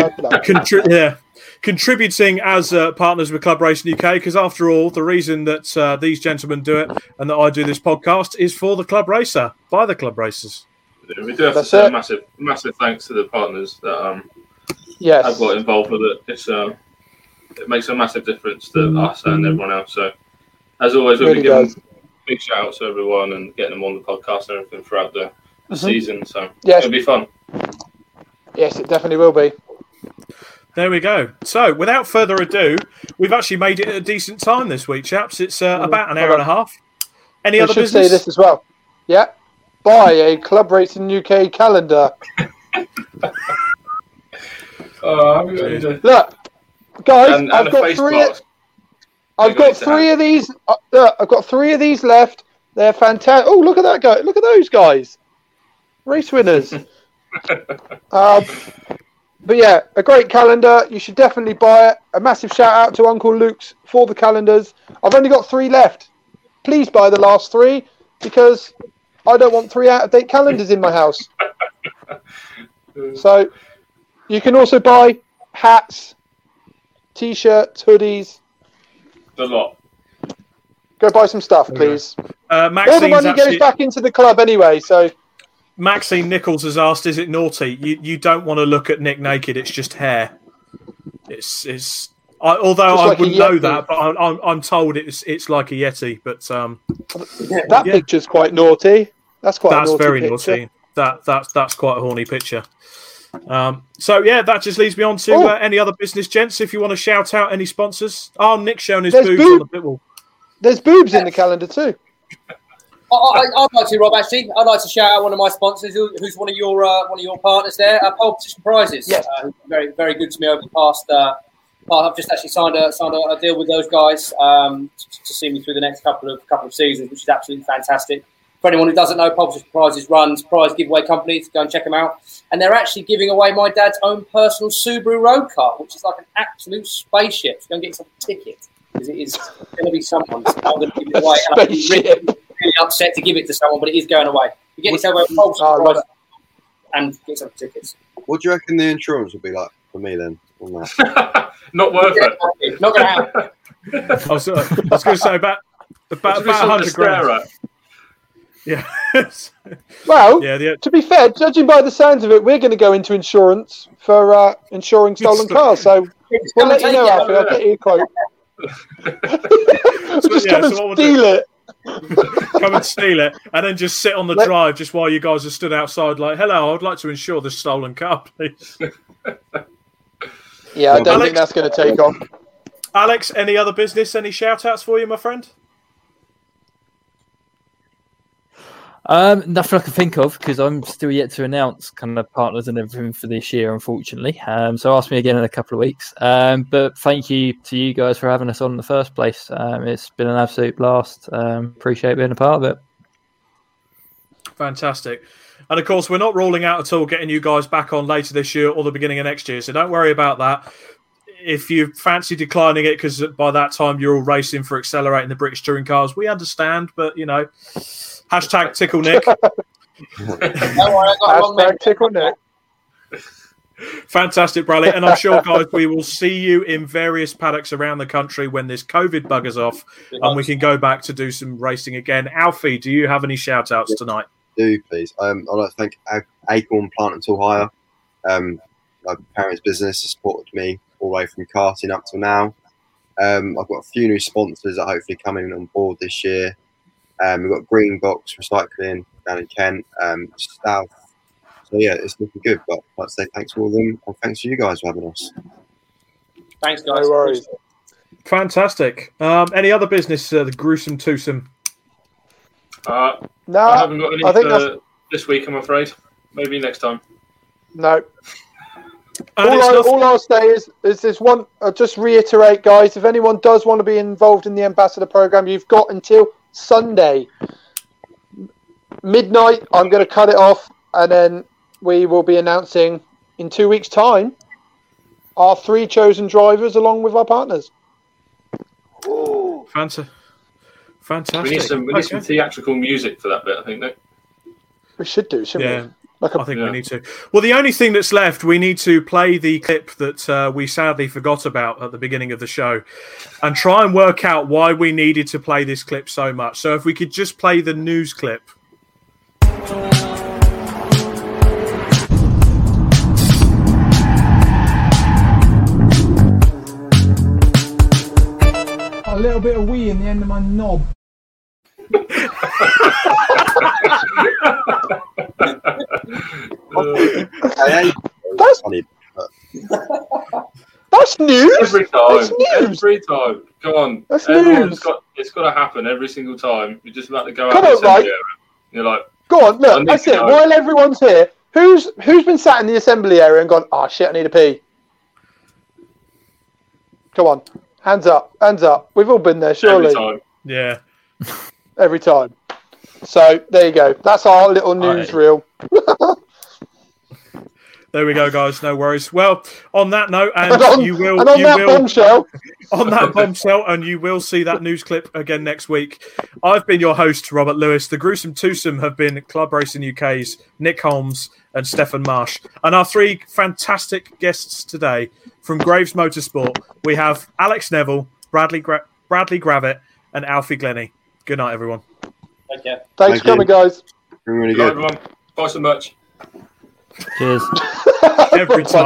Contributing as partners with Club Racing UK, because after all, the reason that these gentlemen do it and that I do this podcast is for the Club Racer, by the Club Racers. We do have to say a massive thanks to the partners that have got involved with it. It makes a massive difference to us and everyone else. So, as always, we'll be giving big shout out to everyone and getting them on the podcast and everything throughout the season. So, it'll be fun. Yes, it definitely will be. There we go. So, without further ado, we've actually made it a decent time this week, chaps. It's about an hour and a half. Any other business? Say this as well. Yeah. Buy a Club Racing UK calendar. Look, guys, I've got 3 of these. I've got 3 of these left. They're fantastic. Oh, look at that guy! Look at those guys, race winners. But yeah, a great calendar. You should definitely buy it. A massive shout out to Uncle Luke's for the calendars. I've only got 3 left. Please buy the last 3 because I don't want 3 out-of-date calendars in my house. So you can also buy hats, T-shirts, hoodies. A lot. Go buy some stuff, please. All the money goes back into the club anyway, so... Maxine Nichols has asked, is it naughty? You don't want to look at Nick naked, it's just hair. Although I wouldn't know that, but I'm told it's like a Yeti. But that picture's quite naughty. That's very picture. naughty. That's quite a horny picture. So yeah, that just leads me on to any other business, gents. If you want to shout out any sponsors. Oh, Nick's showing his boobs on the pit wall. There's boobs in the calendar too. I'd like to, Rob. Actually, I'd like to shout out one of my sponsors, who's one of your partners there. Pole Position Prizes. Yes. Very, very good to me over the past. I've just actually signed a deal with those guys to see me through the next couple of seasons, which is absolutely fantastic. For anyone who doesn't know, Pole Position Prizes runs prize giveaway companies. Go and check them out. And they're actually giving away my dad's own personal Subaru road car, which is like an absolute spaceship. So go and get some ticket because it is going to be someone's. I'm going to give it away. And I'll be really upset to give it to someone, but it is going away. You get yourself a Pole Position Prize and get some tickets. What do you reckon the insurance will be like for me then? On that? Not worth it. Not going to happen. I was going to say about 100 grand. Yeah. Well, to be fair, judging by the sounds of it, we're going to go into insurance for insuring stolen cars. So we'll let you know, Alfie. I'll get you a quote. Just come and steal it. Come and steal it, and then just sit on the drive just while you guys are stood outside like, hello, I'd like to insure this stolen car, please. Yeah, I don't think that's going to take off. Alex, any other business, any shout-outs for you, my friend? Nothing I can think of because I'm still yet to announce kind of partners and everything for this year, unfortunately. So ask me again in a couple of weeks. But thank you to you guys for having us on in the first place. It's been an absolute blast. Appreciate being a part of it. Fantastic. And of course, we're not ruling out at all getting you guys back on later this year or the beginning of next year. So don't worry about that. If you fancy declining it because by that time you're all racing for accelerating the British touring cars, we understand. But, you know... Hashtag Tickle Nick. Hashtag Tickle Nick. Fantastic, Bradley. And I'm sure, guys, we will see you in various paddocks around the country when this COVID buggers off and we can go back to do some racing again. Alfie, do you have any shout-outs tonight? Do, please. I'd like to thank Acorn Plant and Tool Hire My parents' business has supported me all the way from karting up till now. I've got a few new sponsors that hopefully coming on board this year. We've got Green Box Recycling down in Kent, South. So yeah, it's looking good. But I'd like to say thanks to all of them, and thanks to you guys for having us. Thanks, guys. No worries. Fantastic. Any other business? The Gruesome Twosome. No, I haven't got any I think for this week, I'm afraid. Maybe next time. no. And All I'll say is this one. I'll just reiterate, guys. If anyone does want to be involved in the ambassador program, you've got until Sunday midnight. I'm going to cut it off, and then we will be announcing in 2 weeks' time our 3 chosen drivers along with our partners. Fantastic. We need some theatrical music for that bit, I think. No? We should do, shouldn't we? I think we need to. Well, the only thing that's left, we need to play the clip that we sadly forgot about at the beginning of the show and try and work out why we needed to play this clip so much. So if we could just play the news clip. A little bit of wee in the end of my knob. That's news. Every time. That's news. Every time. Come on. That's Everyone's news. It's got to happen every single time. You're just about to go out Come of on, the right. assembly area. You're like, Go on, I look. need That's to it. know. While everyone's here, who's been sat in the assembly area and gone, oh shit, I need a pee? Come on, hands up, hands up. We've all been there, surely. every time. Yeah. Every time. So there you go. That's our little newsreel. There we go, guys. No worries. Well, on that note, And on that bombshell, on that bombshell, and you will see that news clip again next week. I've been your host, Robert Lewis. The Gruesome Twosome have been Club Racing UK's Nick Holmes and Stefan Marsh. And our 3 fantastic guests today from Graves Motorsport, we have Alex Neville, Bradley Gravitt, and Alfie Glennie. Good night, everyone. Take care. thanks for coming, guys. Really Good night, good. everyone. Bye so much. Cheers. Every time.